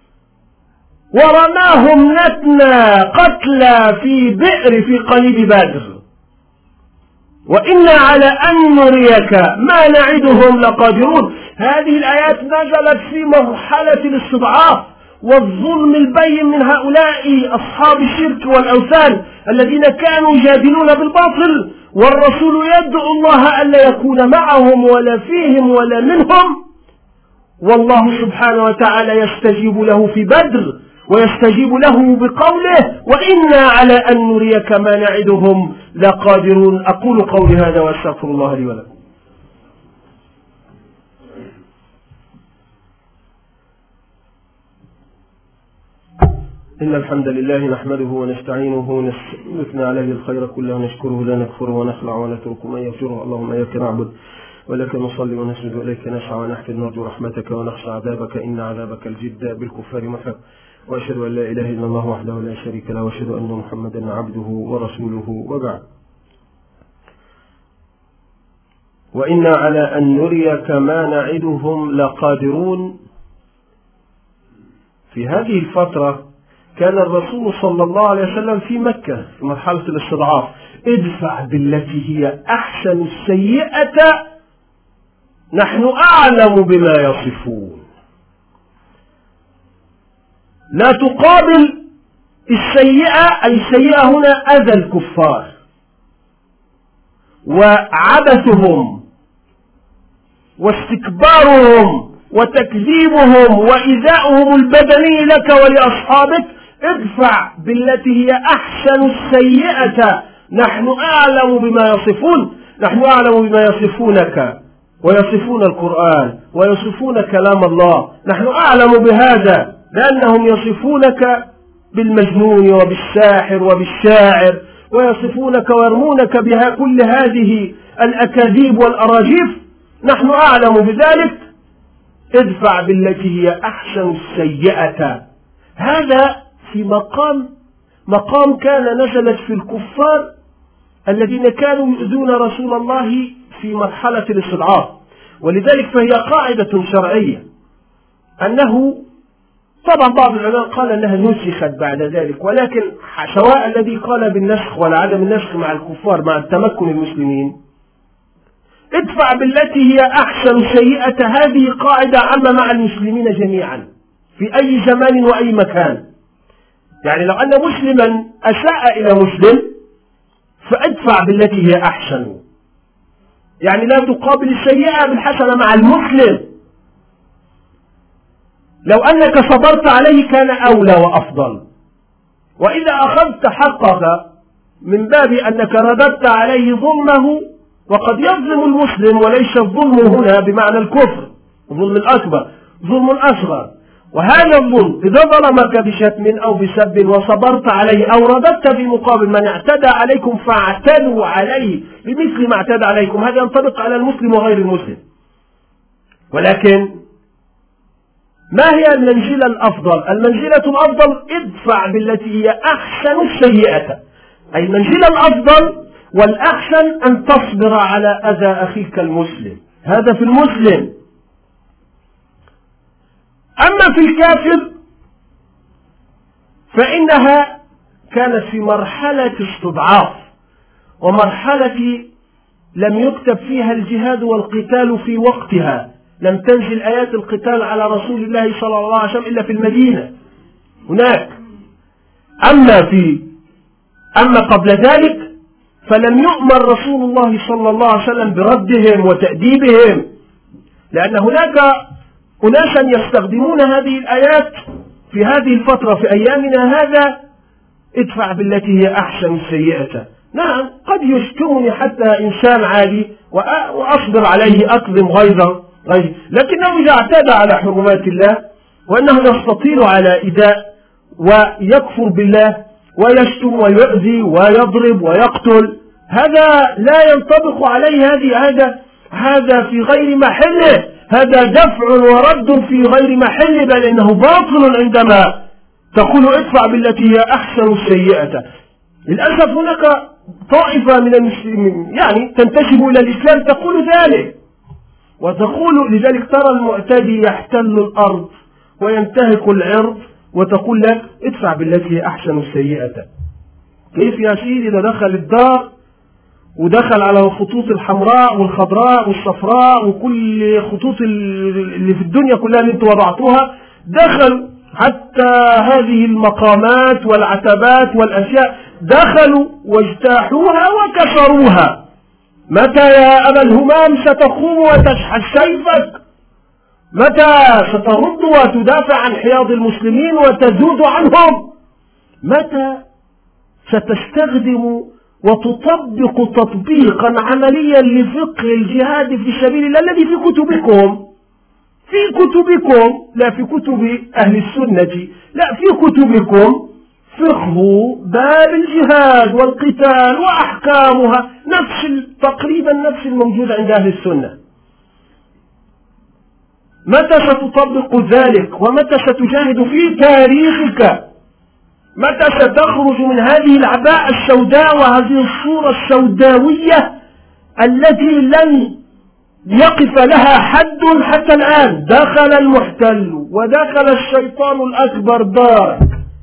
ورماهم نتنا قتلى في بئر في قليب بدر. وإنا على أن نريك ما نعدهم لقادرون. هذه الآيات نزلت في مرحلة الاستضعاف والظلم البين من هؤلاء أصحاب الشرك والأوثان الذين كانوا يجادلون بالباطل، والرسول يدعو الله ألا يكون معهم ولا فيهم ولا منهم، والله سبحانه وتعالى يستجيب له في بدر ويستجيب له بقوله وإنا على أن نريك ما نعدهم لقادرون. أقول قولي هذا وأستغفر الله لي ولكم. إن الحمد لله نحمده ونستعينه ونثني عليه الخير كله ونشكره لا نكفره ونخلع ونترك من يغفره. اللهم إياك نعبد ولك نصلي ونسجد وإليك نسعى ونحفظ نرجو رحمتك ونخشى عذابك إن عذابك الجد بالكفار محق. وأشهد أن لا إله إلا الله وحده لا شريك له وأشهد أن محمدا عبده ورسوله وبعد. وإنا على أن نريك ما نعدهم لقادرون. في هذه الفترة كان الرسول صلى الله عليه وسلم في مكة في مرحلة الاستضعاف. ادفع بالتي هي أحسن السيئة نحن أعلم بما يصفون. لا تقابل السيئة، أي السيئة هنا أذى الكفار وعبثهم واستكبارهم وتكذيبهم وإيذاؤهم البدني لك ولأصحابك. ادفع بالتي هي أحسن السيئة نحن أعلم بما يصفون. نحن أعلم بما يصفونك ويصفون القرآن ويصفون كلام الله. نحن أعلم بهذا لأنهم يصفونك بالمجنون وبالساحر وبالشاعر ويصفونك ويرمونك بها كل هذه الأكاذيب والأراجيف. نحن أعلم بذلك. ادفع بالتي هي أحسن السيئة. هذا في مقام مقام كان نزلت في الكفار الذين كانوا يؤذون رسول الله في مرحلة الاستضعاف. ولذلك فهي قاعدة شرعية أنه طبعا بعض العلماء قال أنها نسخت بعد ذلك، ولكن سواء الذي قال بالنسخ ولا عدم النسخ مع الكفار مع التمكن المسلمين، ادفع بالتي هي أحسن سيئة. هذه قاعدة عامة مع المسلمين جميعا في أي زمان وأي مكان. يعني لو أن مسلما أساء إلى مسلم فادفع بالتي هي أحسن. يعني لا تقابل السيئة بالحسنة مع المسلم. لو أنك صبرت عليه كان أولى وأفضل. وإذا أخذت حقك من باب أنك رددت عليه ظلمه، وقد يظلم المسلم وليس الظلم هنا بمعنى الكفر، الظلم الأكبر ظلم أصغر. وهذا الظلم إذا ظلمك بشتم أو بسب وصبرت عليه أو رددت بمقابل من اعتدى عليكم فاعتدوا عليه بمثل ما اعتدى عليكم، هذا ينطبق على المسلم وغير المسلم. ولكن ما هي المنزلة الأفضل؟ المنزلة الأفضل ادفع بالتي هي أحسن السيئة، أي المنزلة الأفضل والأحسن أن تصبر على أذى أخيك المسلم. هذا في المسلم. أما في الكافر فإنها كانت في مرحلة استضعاف ومرحلة لم يكتب فيها الجهاد والقتال في وقتها. لم تنزل آيات القتال على رسول الله صلى الله عليه وسلم إلا في المدينة هناك. أما في أما قبل ذلك فلم يؤمر رسول الله صلى الله عليه وسلم بردهم وتأديبهم، لأن هناك أناسا يستخدمون هذه الآيات في هذه الفترة في أيامنا هذا. ادفع بالتي هي أحسن السيئة. نعم قد يشتمني حتى إنسان عادي وأصبر عليه أكظم غيظه، لكنه إذا اعتدى على حرمات الله وأنه يستطيل على إيذاء ويكفر بالله ويشتم ويؤذي ويضرب ويقتل، هذا لا ينطبق عليه هذه هذا هذا في غير محله. هذا دفع ورد في غير محله، بل إنه باطل عندما تقول ادفع بالتي هي أحسن السيئة. للأسف هناك طائفة من المسلمين يعني تنتسب إلى الإسلام تقول ذلك، وتقول لذلك ترى المعتدي يحتل الأرض وينتهك العرض وتقول لك ادفع بالتي هي أحسن السيئة. كيف يا سيدي؟ إذا دخل الدار ودخل على الخطوط الحمراء والخضراء والصفراء وكل خطوط اللي في الدنيا كلها اللي انتوا وضعتوها، دخلوا حتى هذه المقامات والعتبات والأشياء، دخلوا واجتاحوها وكسروها. متى يا أبا الهمام ستقوم وتشحذ سيفك؟ متى سترد وتدافع عن حياض المسلمين وتزود عنهم؟ متى ستستخدم وتطبق تطبيقا عمليا لفقه الجهاد في سبيل الله الذي في كتبكم، في كتبكم، لا في كتب أهل السنة، لا في كتبكم، فقه باب الجهاد والقتال وأحكامها نفس تقريبا نفس الموجود عند أهل السنة. متى ستطبق ذلك؟ ومتى ستجاهد في تاريخك؟ متى ستخرج من هذه العباءة السوداء وهذه الصورة السوداوية التي لن يقف لها حد حتى الآن؟ دخل المحتل ودخل الشيطان الأكبر دارك،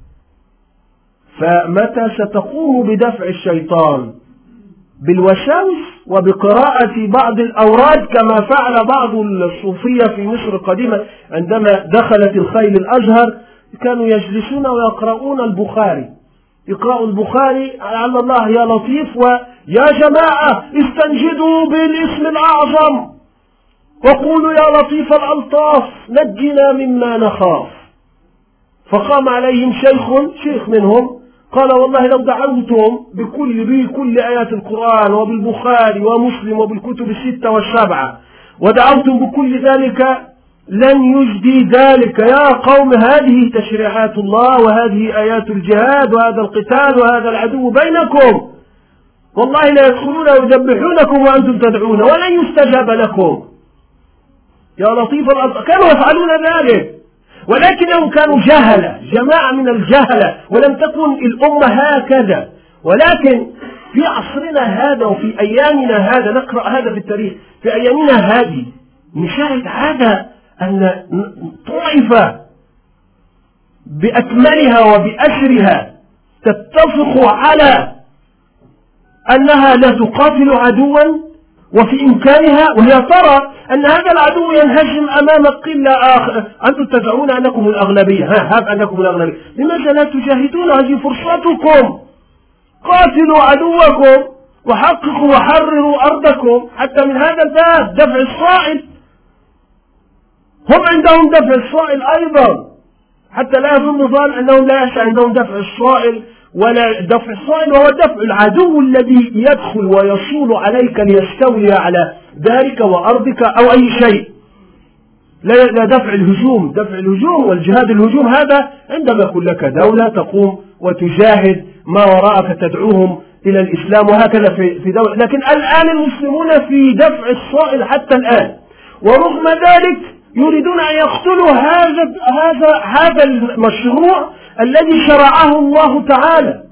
فمتى ستقوم بدفع الشيطان؟ بالوساوس وبقراءة بعض الأوراد كما فعل بعض الصوفية في مصر قديما عندما دخلت الخيل الأزهر، كانوا يجلسون ويقرؤون البخاري، يقرأوا البخاري لعل الله يا لطيف ويا جماعة استنجدوا بالاسم الأعظم وقولوا يا لطيف الألطاف نجنا مما نخاف. فقام عليهم شيخ شيخ منهم قال والله لو دعوتم بكل بكل آيات القرآن وبالبخاري ومسلم وبالكتب الستة والسبعة ودعوتم بكل ذلك لن يجدي ذلك يا قوم، هذه تشريعات الله وهذه آيات الجهاد وهذا القتال وهذا العدو بينكم، والله لا يدخلون ويذبحونكم وأنتم تدعون ولن يستجاب لكم. يا لطيف الأرض كانوا يفعلون ذلك، ولكنهم كانوا جهلة، جماعة من الجهلة، ولم تكن الأمة هكذا. ولكن في عصرنا هذا وفي أيامنا هذا نقرأ هذا في التاريخ، في أيامنا هذه نشاهد هذا أن طائفة بأكملها وبأسرها تتفق على أنها لا تقاتل عدوا وفي إمكانها، وهي ترى أن هذا العدو ينهزم أمام قلة آخر، أنتم تدعون أنكم الأغلبية، ها هاب أنكم الأغلبية، لماذا لا تجاهدون؟ هذه فرصتكم، قاتلوا عدوكم وحققوا وحرروا أرضكم حتى من هذا الباب دفع الصائل. هم عندهم دفع الصائل أيضا، حتى لا يظن ظان أنهم لا يسعى عندهم دفع الصائل ولا دفع الصائل، وهو دفع العدو الذي يدخل ويصول عليك ليستولي على دارك وأرضك أو أي شيء. لا دفع الهجوم، دفع الهجوم والجهاد الهجوم هذا عندما يكون لك دولة تقوم وتجاهد ما وراءك تدعوهم إلى الإسلام وهكذا في دولة. لكن الآن المسلمون في دفع الصائل حتى الآن، ورغم ذلك يريدون أن يقتلوا هذا هذا هذا المشروع الذي شرعه الله تعالى.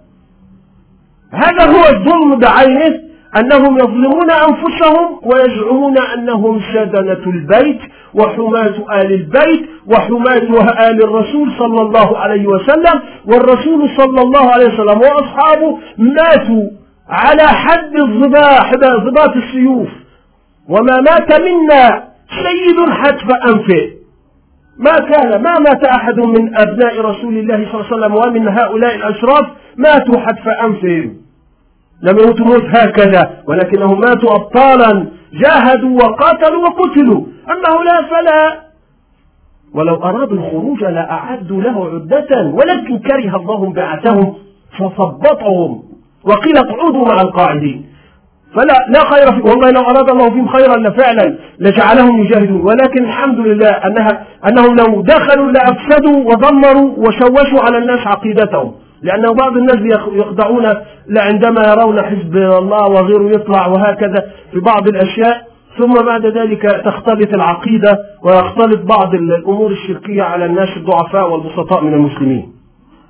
هذا هو الظلم بعينه، أنهم يظلمون أنفسهم ويزعمون أنهم سدنة البيت وحماة آل البيت وحماة آل الرسول صلى الله عليه وسلم، والرسول صلى الله عليه وسلم وأصحابه ماتوا على حد الضباح ضباط السيوف، وما مات منا سيد حتف أنفه. ما كان ما مات أحد من أبناء رسول الله صلى الله عليه وسلم ومن هؤلاء الأشراف ماتوا حتف أنفهم، لم يموتوا موت هكذا، ولكنهم ماتوا أبطالا جاهدوا وقاتلوا وقتلوا. أما هؤلاء فلا، ولو أرادوا الخروج لأعدوا له عدة، ولكن كره الله بعثهم فثبطهم وقيل اقعدوا مع القاعدين. فلا لا خير في، والله لو أراد الله فيهم خيرا لفعلا لجعلهم يجاهدون، ولكن الحمد لله أنها أنهم لو دخلوا لأفسدوا ودمروا وشوشوا على الناس عقيدتهم، لأن بعض الناس يخضعون عندما يرون حزب الله وغيره يطلع وهكذا في بعض الأشياء، ثم بعد ذلك تختلط العقيدة ويختلط بعض الأمور الشركية على الناس الضعفاء والبسطاء من المسلمين.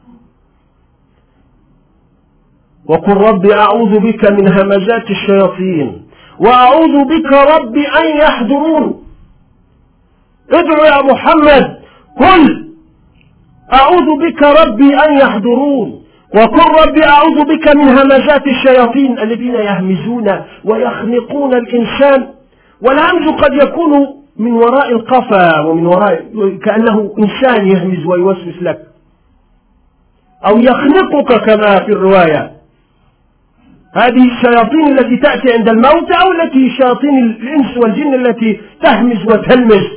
وقل رب أعوذ بك من همزات الشياطين وأعوذ بك رب أن يحضرون. ادعو يا محمد، قل أعوذ بك ربي أن يحضرون، وقل ربي أعوذ بك من همزات الشياطين الذين يهمزون ويخنقون الإنسان، والهمز قد يكون من وراء القفا ومن وراء كأنه إنسان يهمز ويوسوس لك، أو يخنقك كما في الرواية. هذه الشياطين التي تأتي عند الموت، أو التي شياطين الإنس والجن التي تهمز وتلمس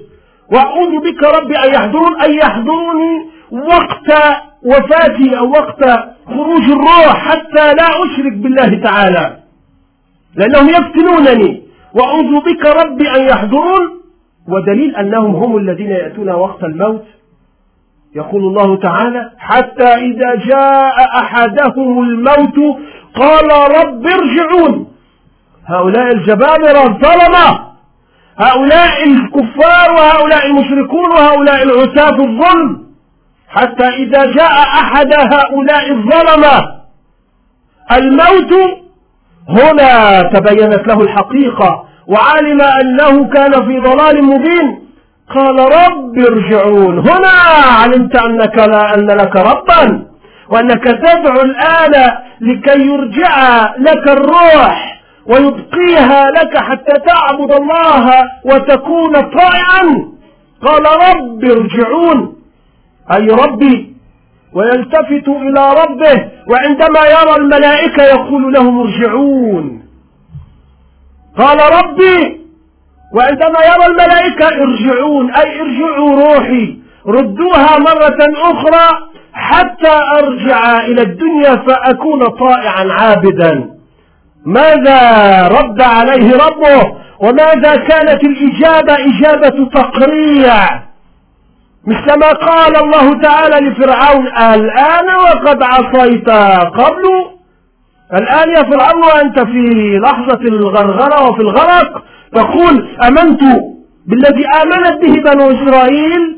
وأعوذ بك ربي أن يحضرون، أن يحضروني وقت وفاتي أو وقت خروج الروح حتى لا أشرك بالله تعالى لأنهم يفتنونني. وأعوذ بك ربي أن يحضرون، ودليل أنهم هم الذين يأتون وقت الموت. يقول الله تعالى: حتى إذا جاء أحدهم الموت قال رب ارجعون. هؤلاء الجبابرة الظلمة، هؤلاء الكفار وهؤلاء المشركون وهؤلاء العتاة الظلم، حتى إذا جاء أحد هؤلاء الظلمة الموت هنا تبينت له الحقيقة وعلم أنه كان في ضلال مبين، قال رب ارجعون. هنا علمت أنك لا أن لك ربا، وأنك تدعو الآن لكي يرجع لك الروح ويبقيها لك حتى تعبد الله وتكون طائعا. قال رب ارجعون، أي ربي، ويلتفت إلى ربه، وعندما يرى الملائكة يقول لهم ارجعون. قال ربي، وعندما يرى الملائكة ارجعون، أي ارجعوا روحي، ردوها مرة أخرى حتى أرجع إلى الدنيا فأكون طائعا عابدا. ماذا رد عليه ربه؟ وماذا كانت الإجابة؟ إجابة تقريع، مثلما قال الله تعالى لفرعون: الآن وقد عصيت قبل. الآن يا فرعون وأنت في لحظة الغرغرة وفي الغرق تقول آمنت بالذي آمنت به بنو إسرائيل.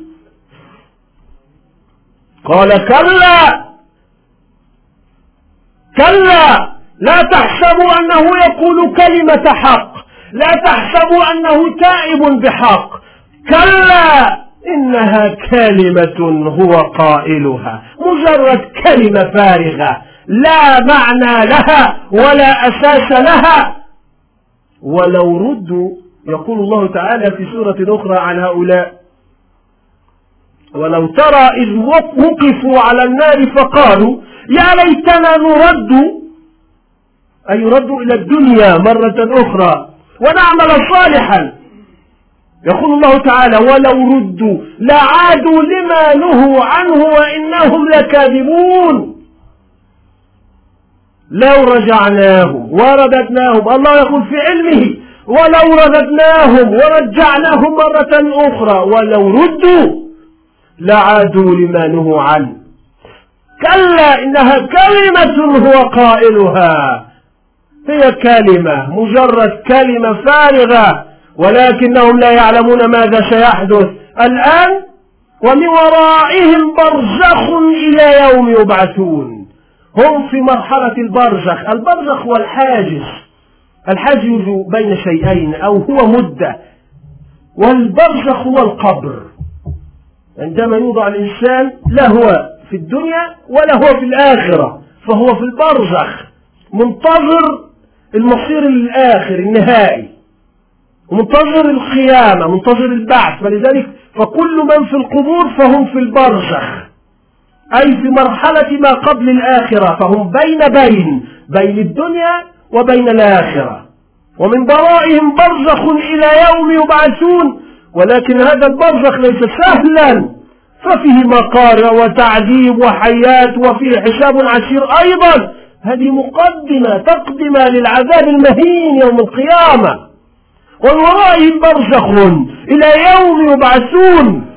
قال كلا كلا، لا تحسبوا أنه يقول كلمة حق، لا تحسبوا أنه تائب بحق، كلا إنها كلمة هو قائلها، مجرد كلمة فارغة لا معنى لها ولا أساس لها. ولو ردوا، يقول الله تعالى في سورة أخرى عن هؤلاء: ولو ترى إذ وقفوا على النار فقالوا يا ليتنا نرد، أي يرد إلى الدنيا مرة أخرى ونعمل صالحا. يقول الله تعالى: ولو ردوا لعادوا لما نهوا عنه وإنهم لكاذبون. لو رجعناهم ورددناهم، الله يقول في علمه: ولو رددناهم ورجعناهم مرة أخرى ولو ردوا لعادوا لما نهوا عنه. كلا إنها كلمة هو قائلها، هي كلمة، مجرد كلمة فارغة، ولكنهم لا يعلمون ماذا سيحدث الآن. ومن ورائهم برزخ إلى يوم يبعثون. هم في مرحلة البرزخ. البرزخ هو الحاجز، الحاجز بين شيئين أو هو مدة، والبرزخ هو القبر. عندما يوضع الإنسان لا هو في الدنيا ولا هو في الآخرة، فهو في البرزخ منتظر المصير الآخر النهائي، ومنتظر القيامة، منتظر البعث. فلذلك فكل من في القبور فهم في البرزخ، أي في مرحلة ما قبل الآخرة، فهم بين بين بين الدنيا وبين الآخرة. ومن ورائهم برزخ إلى يوم يبعثون. ولكن هذا البرزخ ليس سهلا، ففيه مقارع وتعذيب وحياة وفيه حساب عسير أيضا. هذه مقدمة تقدمة للعذاب المهين يوم القيامة. ومن ورائهم برزخ إلى يوم يبعثون.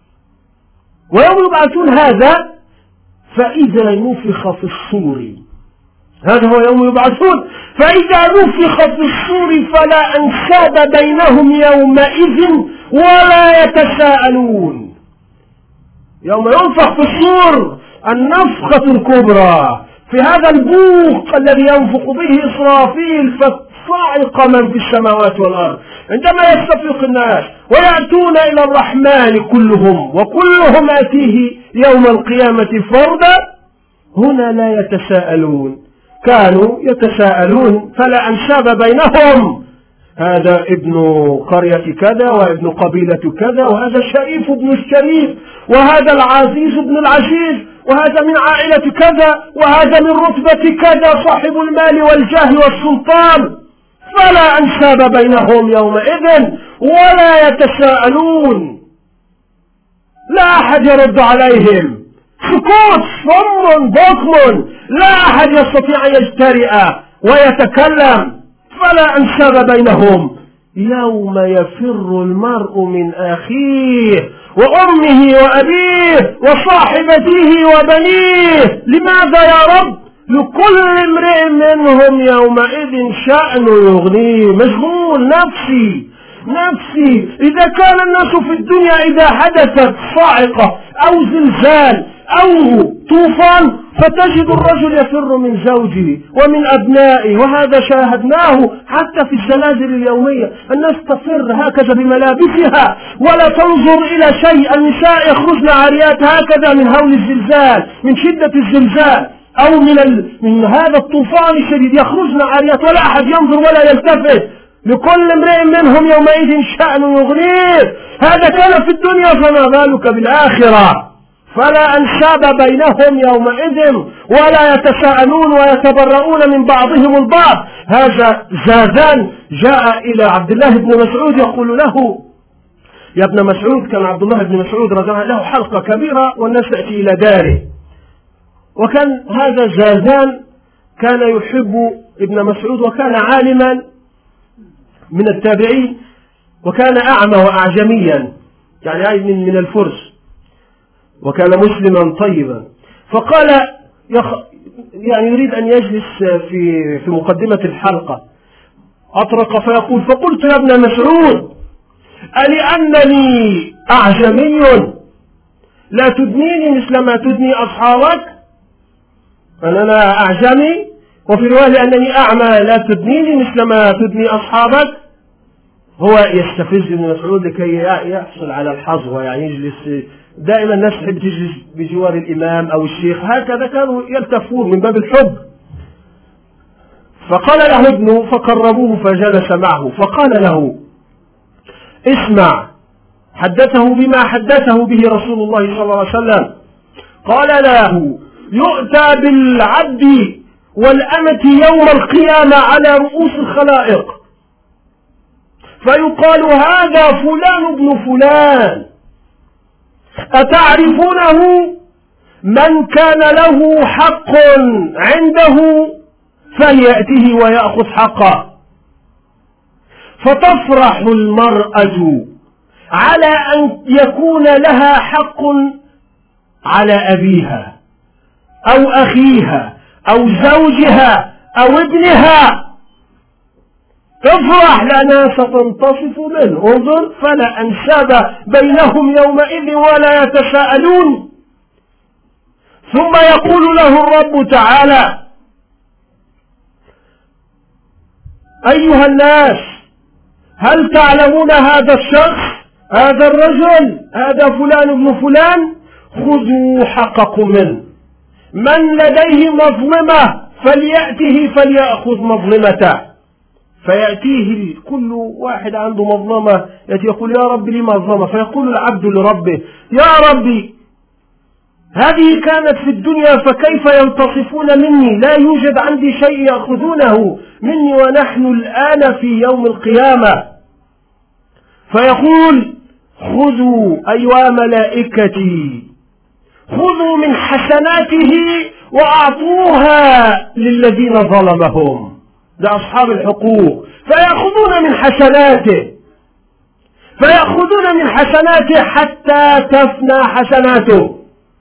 ويوم يبعثون هذا فإذا نفخ في الصور، هذا هو يوم يبعثون. فإذا نفخ في الصور فلا أنساب بينهم يومئذ ولا يتساءلون. يوم ينفخ في الصور النفخة الكبرى، في هذا البوق الذي ينفخ به إسرافيل فصعق من في السماوات والأرض، عندما يستفيق الناس ويأتون إلى الرحمن كلهم وكلهم آتيه يوم القيامة فردا. هنا لا يتساءلون، كانوا يتساءلون فلا أنساب بينهم، هذا ابن قرية كذا وابن قبيلة كذا، وهذا الشريف ابن الشريف، وهذا العزيز ابن العزيز، وهذا من عائلة كذا، وهذا من رتبة كذا، صاحب المال والجاه والسلطان. فلا أنساب بينهم يومئذ ولا يتساءلون. لا أحد يرد عليهم، سكوت صم بكم، لا أحد يستطيع أن يجترئ ويتكلم، فلا أنساب بينهم. يوم يفر المرء من أخيه وأمه وأبيه وصاحبته وبنيه. لماذا يا رب؟ لكل امرئ منهم يومئذ شأن يغنيه. مشغول، نفسي نفسي. إذا كان الناس في الدنيا إذا حدثت صاعقة أو زلزال أو طوفان فتجد الرجل يفر من زوجه ومن أبنائه، وهذا شاهدناه حتى في الزلازل اليومية. الناس تفر هكذا بملابسها ولا تنظر إلى شيء. النساء يخرجن عاريات هكذا من هول الزلزال، من شدة الزلزال أو من, ال... من هذا الطوفان الشديد، يخرجن عاريات ولا أحد ينظر ولا يلتفت. لكل امرئ منهم يومئذ شأن يغنيه. هذا كان في الدنيا، فما بالك بالآخرة؟ فلا أنساب بينهم يومئذ ولا يتساءلون ويتبرؤون من بعضهم البعض. هذا زادان جاء إلى عبد الله بن مسعود يقول له: يا ابن مسعود، كان عبد الله بن مسعود رضي الله عنه له حلقة كبيرة والناس تأتي إلى داره، وكان هذا زادان كان يحب ابن مسعود وكان عالما من التابعين، وكان أعمى وأعجميا، يعني من الفرس، وكان مسلما طيبا. فقال يخ... يعني يريد أن يجلس في في مقدمة الحلقة، أطرق فيقول: فقلت يا ابن مسعود، ألأنني أعجمي لا تدنيني مثل ما تدني أصحابك؟ أنا أعجمي، وفي رواية أنني أعمى لا تدنيني مثل ما تدني أصحابك. هو يستفز ابن مسعود لكي يحصل على الحظوة، يعني يجلس دائما الناس تحب تجلس بجوار الإمام أو الشيخ، هكذا كانوا يلتفون من باب الحب. فقال له ابنه، فقربوه فجلس معه، فقال له: اسمع. حدثه بما حدثه به رسول الله صلى الله عليه وسلم. قال له: يؤتى بالعبد والأمة يوم القيامة على رؤوس الخلائق، فيقال: هذا فلان ابن فلان، أتعرفونه؟ من كان له حق عنده فليأته ويأخذ حقه. فتفرح المرأة على أن يكون لها حق على أبيها أو أخيها أو زوجها أو ابنها، تفرح لأنها ستنتصف منه. انظر: فلا أنساب بينهم يومئذ ولا يتساءلون. ثم يقول له الرب تعالى: أيها الناس، هل تعلمون هذا الشخص، هذا الرجل، هذا فلان ابن فلان؟ خذوا حقكم منه. من لديه مظلمة فليأته فليأخذ مظلمته. فيأتيه كل واحد عنده مظلمة، يأتي يقول: يا رب لي مظلمة. فيقول العبد لربه: يا ربي، هذه كانت في الدنيا، فكيف ينتصفون مني؟ لا يوجد عندي شيء يأخذونه مني ونحن الآن في يوم القيامة. فيقول: خذوا أيها ملائكتي، خذوا من حسناته وأعطوها للذين ظلمهم، لأصحاب الحقوق. فيأخذون من حسناته فيأخذون من حسناته حتى تفنى حسناته.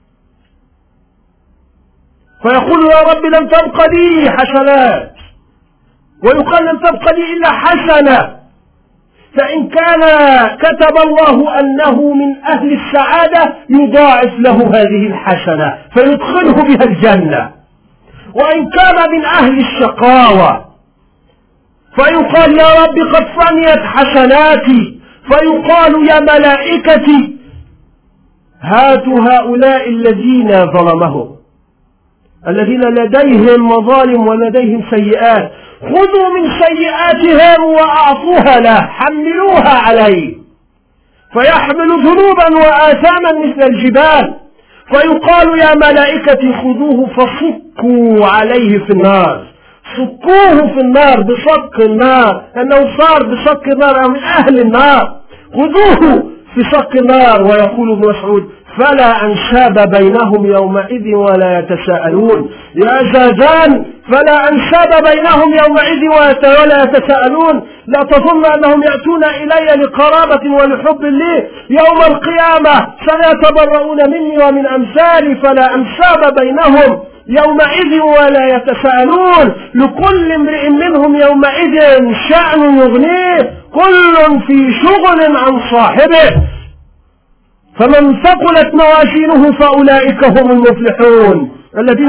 فيقول: يا رب لم تبق لي حسنات، ويقال: لم تبق لي إلا حسنة. فإن كان كتب الله أنه من أهل السعادة يضاعف له هذه الحسنة فيدخله بها الجنة، وإن كان من أهل الشقاوة فيقال: يا رب قد فنيت حسناتي. فيقال: يا ملائكتي، هاتوا هؤلاء الذين ظلمهم، الذين لديهم مظالم ولديهم سيئات، خذوا من سيئاتهم وأعطوها له، حملوها عليه. فيحمل ذنوبا وآثاما مثل الجبال. فيقال: يا ملائكتي خذوه فصكوا عليه في النار، صكوه في النار بصك النار، أنه صار بصك النار من أهل النار. خذوه في صك النار. ويقول ابن مسعود: فلا أنساب بينهم يومئذ ولا يتساءلون. يا زادان فلا أنساب بينهم يومئذ ولا يتساءلون. لا تظن أنهم يأتون إلي لقرابة ولحب لي، يوم القيامة سيتبرؤون مني ومن أمثالي، فلا أنساب بينهم يومئذ ولا يتساءلون. لكل امرئ منهم يومئذ شأن يغنيه، كل في شغل عن صاحبه. فمن ثقلت موازينه فأولئك هم المفلحون الذين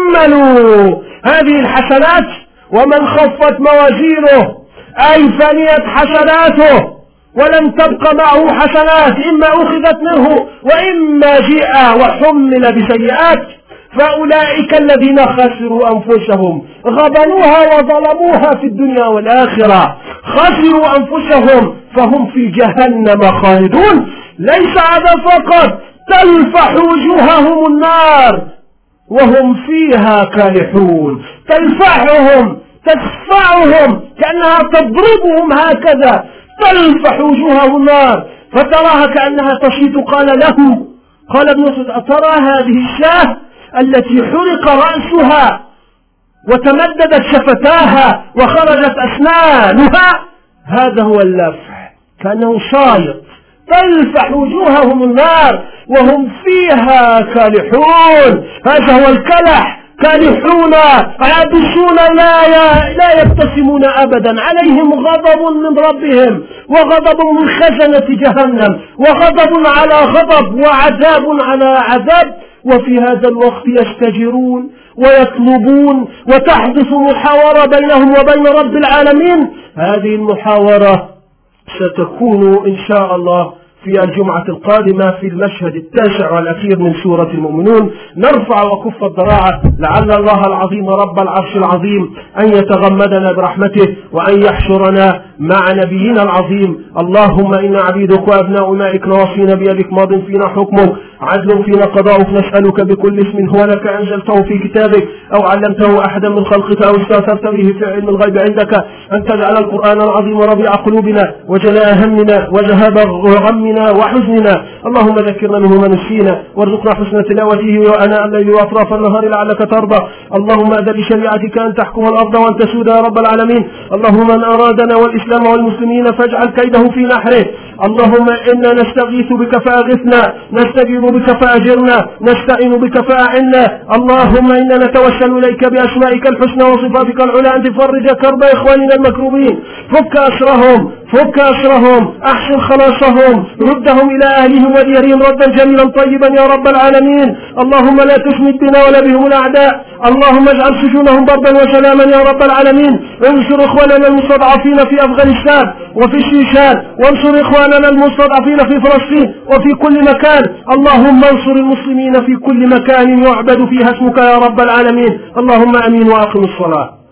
حملوا هذه الحسنات. ومن خفت موازينه أي فنيت حسناته ولم تبق معه حسنات، إما أخذت منه وإما جاء وحمل بسيئات، فأولئك الذين خسروا أنفسهم، غبنوها وظلموها في الدنيا والآخرة، خسروا أنفسهم فهم في جهنم خالدون. ليس هذا فقط، تلفح وجوههم النار وهم فيها كالحون، تلفحهم تدفعهم كأنها تضربهم هكذا، تلفح وجوههم النار فتراها كأنها تشيط. قال له قال ابن مسعود: أترى هذه الشاة التي حرق رأسها وتمددت شفتاها وخرجت أسنانها؟ هذا هو اللفح، كأنه شايط، تلفح وجوههم النار وهم فيها كالحون. هذا هو الكلح، كالحون عابسون لا لا يبتسمون أبدا، عليهم غضب من ربهم وغضب من خزنة جهنم وغضب على غضب وعذاب على عذاب. وفي هذا الوقت يستجرون ويطلبون، وتحدث محاورة بينهم وبين رب العالمين. هذه المحاورة ستكون إن شاء الله في الجمعة القادمة في المشهد التاسع والأخير من سورة المؤمنون. نرفع وكف الضراعة لعل الله العظيم رب العرش العظيم أن يتغمدنا برحمته وأن يحشرنا مع نبينا العظيم. اللهم إنا عبيدك وأبناء أمائك نواصينا بيدك، ماض فينا حكمك، عدل فينا قضاؤك، نسألك بكل اسم هو لك أنزلته في كتابك أو علمته أحدا من خلقك أو استأثرت به في علم الغيب عندك أن تجعل القرآن العظيم ربيع قلوبنا وجلاء همنا وذهاب غمنا وحزننا. اللهم ذكرنا منه ما نسينا وارزقنا حسن تلاوته وأناء الليل وأطراف النهار لعلك ترضى. اللهم أذن بشريعتك أن تحكم الأرض وأن تسود يا رب العالمين. اللهم من أرادنا والإسلام والمسلمين فاجعل كيده في نحره. اللهم إنا نستغيث بك فأغثنا، نستجيب بك فأجرنا، نستعين بك فأعنا. اللهم إنا نتوسل إليك بأسمائك الحسنى وصفاتك العلى أن تفرج كرب إخواننا المكروبين، فك أسرهم فك أسرهم، أحسن خلاصهم، ردهم إلى أهلهم وديارهم ردا جميلا طيبا يا رب العالمين. اللهم لا تشمت بنا ولا بهم الأعداء. اللهم اجعل سجونهم بردا وسلاما يا رب العالمين. انصر إخواننا المستضعفين في أفغانستان وفي الشيشان، وانصر إخواننا المستضعفين في فلسطين وفي كل مكان. اللهم انصر المسلمين في كل مكان يعبد فيها اسمك يا رب العالمين. اللهم أمين وأقم الصلاة.